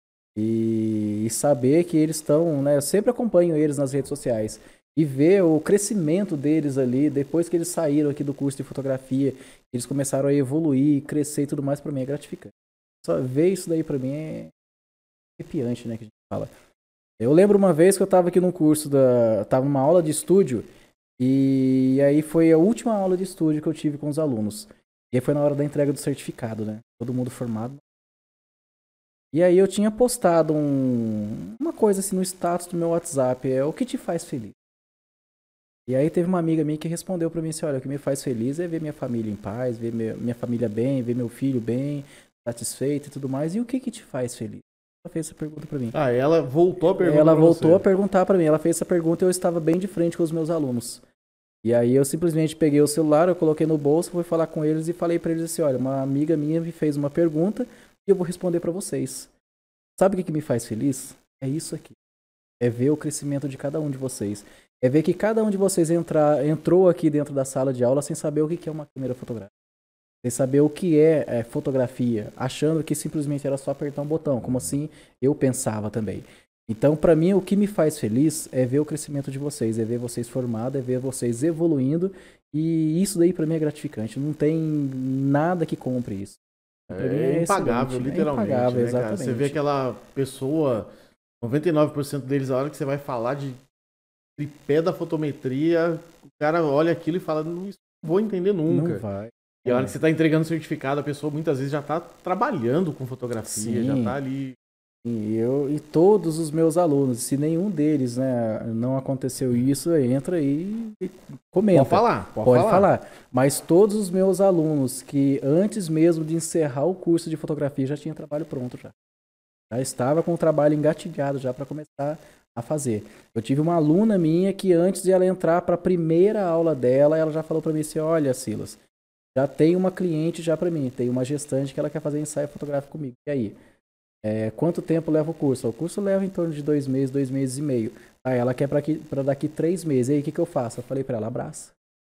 S2: E saber que eles estão, né, eu sempre acompanho eles nas redes sociais. E ver o crescimento deles ali, depois que eles saíram aqui do curso de fotografia, eles começaram a evoluir, crescer e tudo mais, para mim é gratificante. Só ver isso daí para mim é arrepiante, né, que a gente fala. Eu lembro uma vez que eu estava aqui num curso, tava numa aula de estúdio, e aí foi a última aula de estúdio que eu tive com os alunos. E aí foi na hora da entrega do certificado, né? Todo mundo formado. E aí eu tinha postado uma coisa assim no status do meu WhatsApp, o que te faz feliz? E aí teve uma amiga minha que respondeu pra mim assim, olha, o que me faz feliz é ver minha família em paz, ver minha família bem, ver meu filho bem, satisfeito e tudo mais. E o que te faz feliz? Ela fez essa pergunta pra mim.
S1: Ela voltou a perguntar
S2: Ela voltou a perguntar pra mim. Ela fez essa pergunta e eu estava bem de frente com os meus alunos. E aí eu simplesmente peguei o celular, eu coloquei no bolso, fui falar com eles e falei pra eles assim, olha, uma amiga minha me fez uma pergunta e eu vou responder pra vocês. Sabe o que me faz feliz? É isso aqui. É ver o crescimento de cada um de vocês. É ver que cada um de vocês entrou aqui dentro da sala de aula sem saber o que é uma câmera fotográfica. Sem saber o que é fotografia. Achando que simplesmente era só apertar um botão. Como assim eu pensava também. Então, para mim, o que me faz feliz é ver o crescimento de vocês. É ver vocês formados, é ver vocês evoluindo. E isso daí para mim é gratificante. Não tem nada que compre isso.
S1: É impagável, literalmente.
S2: É impagável,
S1: né,
S2: exatamente.
S1: Cara? Você vê aquela pessoa, 99% deles, a hora que você vai falar de tripé da fotometria, o cara olha aquilo e fala, não vou entender nunca.
S2: Não vai.
S1: E a hora que você está entregando o certificado, a pessoa muitas vezes já está trabalhando com fotografia, já está ali.
S2: E todos os meus alunos, se nenhum deles, né, não aconteceu isso, entra aí e comenta.
S1: Pode falar.
S2: Mas todos os meus alunos que antes mesmo de encerrar o curso de fotografia já tinha trabalho pronto já. Já estava com o trabalho engatilhado já para começar a fazer. Eu tive uma aluna minha que antes de ela entrar para a primeira aula dela, ela já falou para mim assim, olha, Silas, já tem uma cliente já para mim, tem uma gestante que ela quer fazer ensaio fotográfico comigo. E aí? Quanto tempo leva o curso? O curso leva em torno de 2 meses, 2 meses e meio. Aí ela quer para daqui 3 meses. E aí o que eu faço? Eu falei para ela, abraça.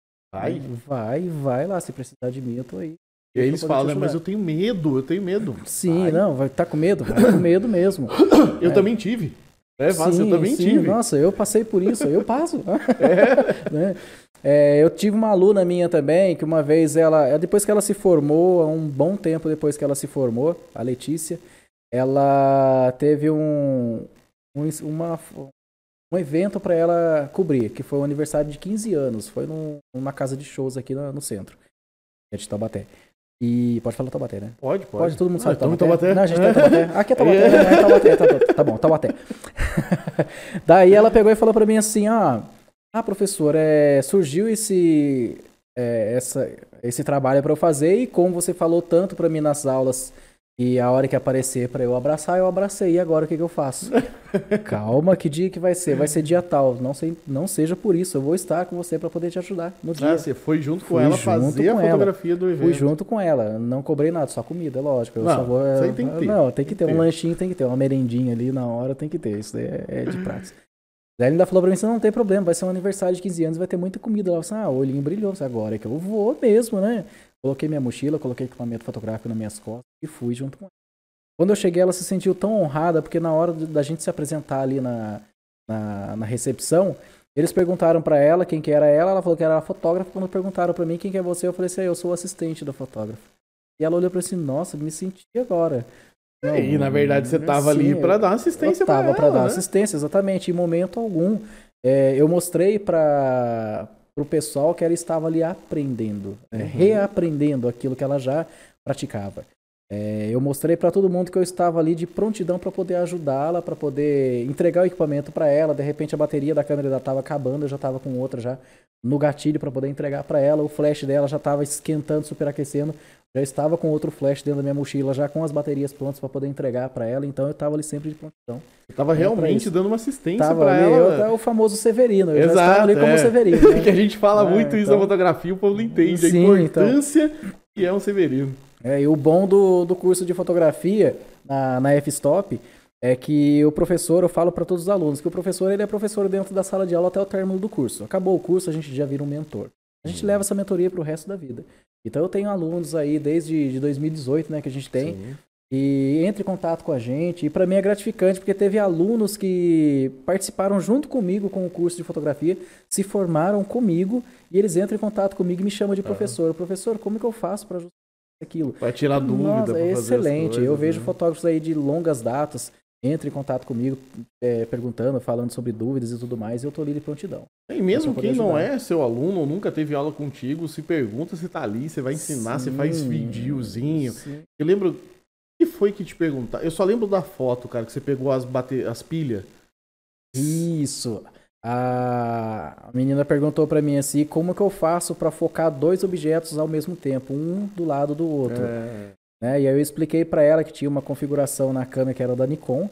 S2: Vai lá, se precisar de mim, eu tô aí.
S1: E aí eles falam, mas eu tenho medo.
S2: Sim, vai. Tá com medo? Vai com medo mesmo.
S1: Eu também tive. Eu também tive.
S2: Nossa, eu passei por isso, eu passo. Eu tive uma aluna minha também, que uma vez depois que ela se formou, há um bom tempo depois que ela se formou, a Letícia, ela teve um evento para ela cobrir, que foi o aniversário de 15 anos. Foi numa casa de shows aqui no centro, de Taubaté. E pode falar Taubaté, né?
S1: Pode,
S2: todo mundo sabe
S1: Taubaté.
S2: Não, a gente tá em Taubaté. Aqui é Taubaté, Taubaté. Tá bom, Taubaté. Daí ela pegou e falou pra mim assim, professor, surgiu esse trabalho para eu fazer e como você falou tanto pra mim nas aulas E a hora que aparecer pra eu abraçar, eu abracei. E agora o que eu faço? Calma, que dia que vai ser? Vai ser dia tal. Não seja por isso. Eu vou estar com você pra poder te ajudar no dia.
S1: Ah, você foi junto com ela fazer a fotografia do evento.
S2: Fui junto com ela. Não cobrei nada, só comida, lógico. Eu
S1: não,
S2: só vou.
S1: Isso aí tem que ter.
S2: Não, tem que ter. Um lanchinho tem que ter. Uma merendinha ali na hora tem que ter. Isso daí é de prática. Daí ele ainda falou pra mim, não tem problema, vai ser um aniversário de 15 anos, vai ter muita comida. Ela falou o olhinho brilhou, agora é que eu vou mesmo, né? Coloquei minha mochila, coloquei equipamento fotográfico nas minhas costas e fui junto com ela. Quando eu cheguei, ela se sentiu tão honrada, porque na hora da gente se apresentar ali na recepção, eles perguntaram pra ela quem que era ela falou que era a fotógrafa. Quando perguntaram pra mim quem que é você, eu falei assim, eu sou o assistente da fotógrafa. E ela olhou pra mim assim, nossa, me senti agora.
S1: Não, e na verdade você tava ali pra dar assistência pra ela.
S2: Tava pra dar assistência, exatamente, em momento algum. Eu mostrei pro pessoal que ela estava ali aprendendo, reaprendendo aquilo que ela já praticava. Eu mostrei para todo mundo que eu estava ali de prontidão para poder ajudá-la, para poder entregar o equipamento para ela. De repente a bateria da câmera já estava acabando, eu já estava com outra já no gatilho para poder entregar para ela. O flash dela já estava esquentando, superaquecendo. Já estava com outro flash dentro da minha mochila, já com as baterias prontas para poder entregar para ela. Então eu estava ali sempre de prontidão.
S1: Você estava realmente dando uma assistência para ela.
S2: Eu o famoso Severino. Eu
S1: Exato,
S2: já estava ali como Severino. Né?
S1: Que a gente fala muito isso na fotografia, o povo não entende a importância que é um Severino.
S2: E o bom do curso de fotografia na F-Stop é que o professor, eu falo para todos os alunos, que o professor ele é professor dentro da sala de aula até o término do curso. Acabou o curso, a gente já vira um mentor. A gente leva essa mentoria para o resto da vida. Então eu tenho alunos aí desde 2018, né, que a gente tem, e entra em contato com a gente. E para mim é gratificante, porque teve alunos que participaram junto comigo com o curso de fotografia, se formaram comigo, e eles entram em contato comigo e me chamam de professor. Professor, como que eu faço para ajustar aquilo?
S1: Vai tirar dúvida.
S2: Nossa, é excelente.
S1: Coisas,
S2: eu vejo fotógrafos aí de longas datas, entram em contato comigo, perguntando, falando sobre dúvidas e tudo mais, e eu tô ali de prontidão.
S1: E mesmo quem não é seu aluno ou nunca teve aula contigo, se pergunta se tá ali, você vai ensinar, você faz videozinho. Eu lembro, o que foi que te perguntaram? Eu só lembro da foto, cara, que você pegou as pilhas.
S2: Isso. A menina perguntou pra mim assim, como que eu faço pra focar dois objetos ao mesmo tempo, um do lado do outro. E aí eu expliquei pra ela que tinha uma configuração na câmera que era da Nikon,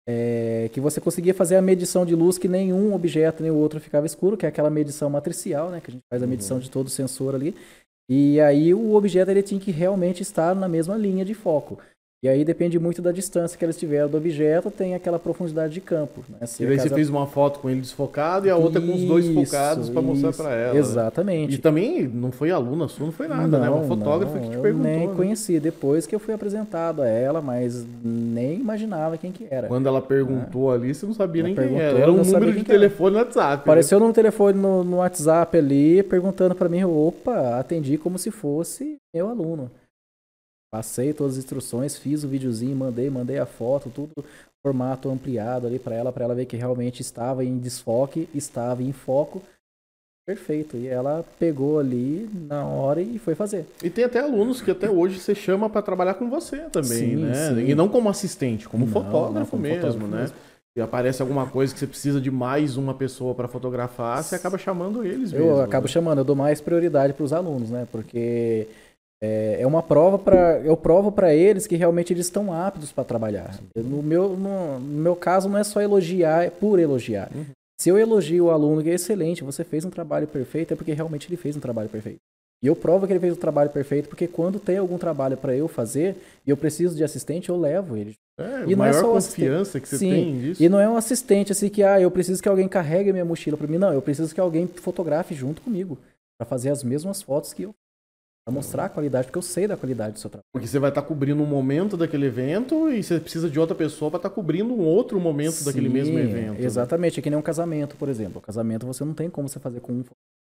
S2: que você conseguia fazer a medição de luz que nenhum objeto nem o outro ficava escuro, que é aquela medição matricial, né, que a gente faz a medição de todo o sensor ali. E aí o objeto ele tinha que realmente estar na mesma linha de foco. E aí depende muito da distância que eles tiveram do objeto, tem aquela profundidade de campo. Né?
S1: E daí você fez uma foto com ele desfocado e a outra com os dois focados para mostrar para ela.
S2: Exatamente.
S1: Né? E também não foi aluna sua, não foi nada, né? Uma fotógrafa que te perguntou.
S2: Eu nem conheci, depois que eu fui apresentado a ela, mas nem imaginava quem que era.
S1: Quando ela perguntou ali, você não sabia nem quem era. Era um número de telefone no WhatsApp.
S2: Apareceu no telefone no WhatsApp ali, perguntando para mim, opa, atendi como se fosse meu aluno. Passei todas as instruções, fiz o videozinho, mandei a foto, tudo formato ampliado ali para ela ver que realmente estava em desfoque, estava em foco. Perfeito. E ela pegou ali na hora e foi fazer.
S1: E tem até alunos que até hoje você chama para trabalhar com você também, né?
S2: Sim.
S1: E não como assistente, como fotógrafo mesmo, né? Se aparece alguma coisa que você precisa de mais uma pessoa para fotografar, você acaba chamando eles mesmo.
S2: Eu acabo chamando, eu dou mais prioridade para os alunos, né? Porque é uma prova eu provo para eles que realmente eles estão aptos para trabalhar. No meu caso não é só elogiar, é por elogiar. Se eu elogio o aluno que é excelente, você fez um trabalho perfeito, é porque realmente ele fez um trabalho perfeito. E eu provo que ele fez um trabalho perfeito porque quando tem algum trabalho para eu fazer e eu preciso de assistente, eu levo ele.
S1: E não maior confiança que você tem disso.
S2: E não é um assistente assim que eu preciso que alguém carregue a minha mochila para mim. Não, eu preciso que alguém fotografe junto comigo para fazer as mesmas fotos que eu. Pra mostrar a qualidade, porque eu sei da qualidade do seu trabalho.
S1: Porque você vai estar cobrindo um momento daquele evento e você precisa de outra pessoa para estar cobrindo um outro momento daquele mesmo evento.
S2: Exatamente, é que nem um casamento, por exemplo. O casamento você não tem como você fazer com um.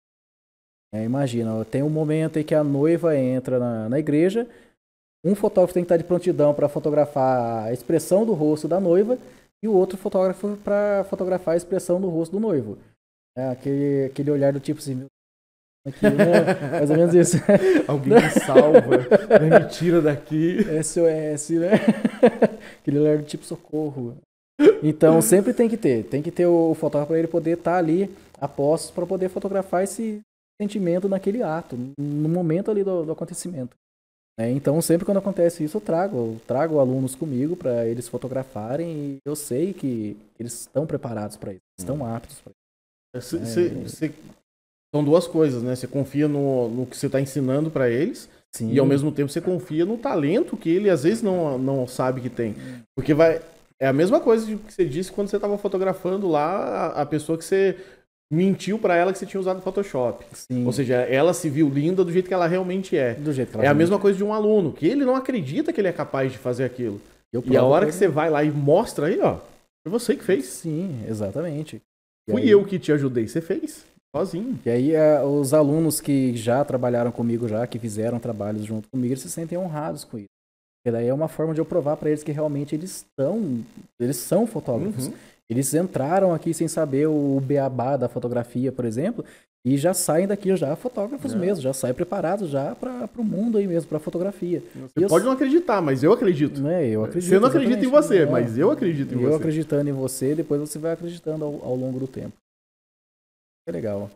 S2: Imagina, tem um momento em que a noiva entra na igreja, um fotógrafo tem que estar de prontidão para fotografar a expressão do rosto da noiva e o outro fotógrafo para fotografar a expressão do rosto do noivo. Aquele olhar do tipo assim, aqui, né? Mais ou menos isso.
S1: Alguém me salva, me tira daqui.
S2: SOS, né? Aquele olhar do tipo socorro. Então sempre tem que ter o fotógrafo para ele poder estar ali a postos para poder fotografar esse sentimento naquele ato, no momento ali do acontecimento. Então, sempre quando acontece isso, eu trago alunos comigo para eles fotografarem e eu sei que eles estão preparados para isso, estão aptos para isso.
S1: São duas coisas, né? Você confia no que você está ensinando para eles. Sim. E ao mesmo tempo você confia no talento que ele às vezes não sabe que tem. Porque é a mesma coisa que você disse quando você estava fotografando lá a pessoa que você mentiu para ela que você tinha usado Photoshop. Sim. Ou seja, ela se viu linda do jeito que ela realmente é.
S2: Do jeito que ela
S1: é a mesma coisa de um aluno, que ele não acredita que ele é capaz de fazer aquilo. E a hora que você vai lá e mostra aí, ó, foi você que fez.
S2: Sim, exatamente.
S1: Fui eu que te ajudei, você fez. Sozinho.
S2: E aí os alunos que já trabalharam comigo, que fizeram trabalhos junto comigo, eles se sentem honrados com isso. E daí é uma forma de eu provar para eles que realmente eles são fotógrafos. Uhum. Eles entraram aqui sem saber o beabá da fotografia, por exemplo, e já saem daqui já fotógrafos mesmo, já saem preparados já para o mundo aí mesmo, para fotografia.
S1: Você pode não acreditar, mas eu acredito.
S2: Eu acredito.
S1: Você não acredita em você, mas eu acredito em você.
S2: Eu acreditando em você, depois você vai acreditando ao longo do tempo. Que legal.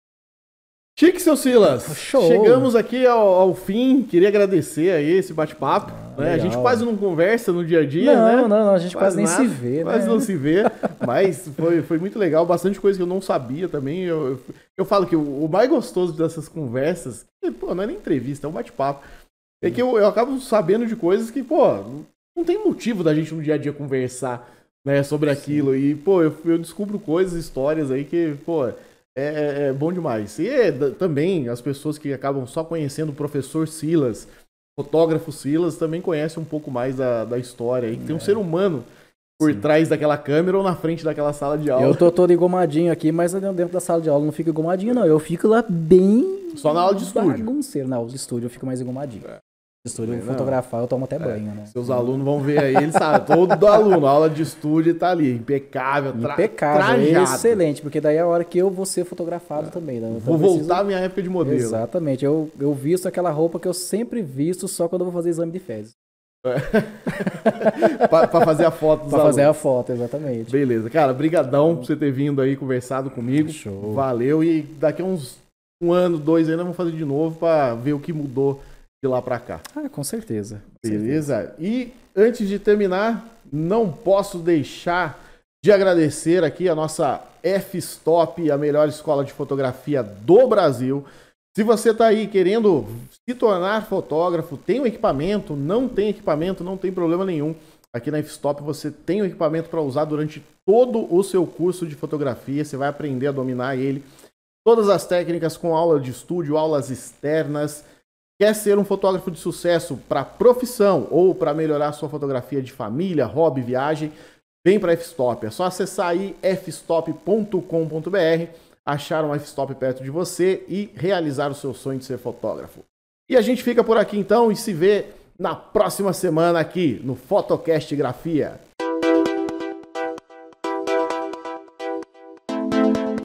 S1: Chique, seu Silas. Show. Chegamos aqui ao fim. Queria agradecer aí esse bate-papo. Né? A gente quase não conversa no dia a dia, né?
S2: Não, a gente quase nem se vê,
S1: quase não se vê, mas foi muito legal. Bastante coisa que eu não sabia também. Eu falo que o mais gostoso dessas conversas, pô, não é nem entrevista, é um bate-papo. É que eu acabo sabendo de coisas que, pô, não tem motivo da gente no dia a dia conversar, né, sobre aquilo. E, pô, eu descubro coisas, histórias aí que, pô... É bom demais. E também as pessoas que acabam só conhecendo o professor Silas, fotógrafo Silas, também conhecem um pouco mais da história. Aí, que tem um ser humano por trás daquela câmera ou na frente daquela sala de aula.
S2: Eu tô todo engomadinho aqui, mas dentro da sala de aula não fico engomadinho, não. Eu fico lá bem...
S1: Só na aula de estúdio.
S2: Bagunceiro. Na aula de estúdio eu fico mais engomadinho. Estúdio, fotografar, eu tomo até banho, né?
S1: Seus alunos vão ver aí, eles sabem, todo aluno, a aula de estúdio tá ali, impecável, trajado.
S2: Excelente, porque daí é a hora que eu vou ser fotografado também. Né?
S1: Vou voltar à minha época de modelo.
S2: Exatamente, eu visto aquela roupa que eu sempre visto só quando eu vou fazer exame de fezes.
S1: Pra fazer a foto dos alunos.
S2: Fazer a foto, exatamente.
S1: Beleza, cara, brigadão por você ter vindo aí, conversado comigo.
S2: Show.
S1: Valeu, e daqui a uns 1 ano, 2 anos, vamos fazer de novo pra ver o que mudou de lá pra cá.
S2: Com certeza.
S1: Beleza? E antes de terminar, não posso deixar de agradecer aqui a nossa F-Stop, a melhor escola de fotografia do Brasil. Se você tá aí querendo se tornar fotógrafo, tem um equipamento, não tem problema nenhum. Aqui na F-Stop você tem o equipamento para usar durante todo o seu curso de fotografia, você vai aprender a dominar ele. Todas as técnicas com aula de estúdio, aulas externas. Quer ser um fotógrafo de sucesso para profissão ou para melhorar sua fotografia de família, hobby, viagem? Vem para F-Stop. É só acessar aí fstop.com.br, achar um F-Stop perto de você e realizar o seu sonho de ser fotógrafo. E a gente fica por aqui então e se vê na próxima semana aqui no Photocast Grafia.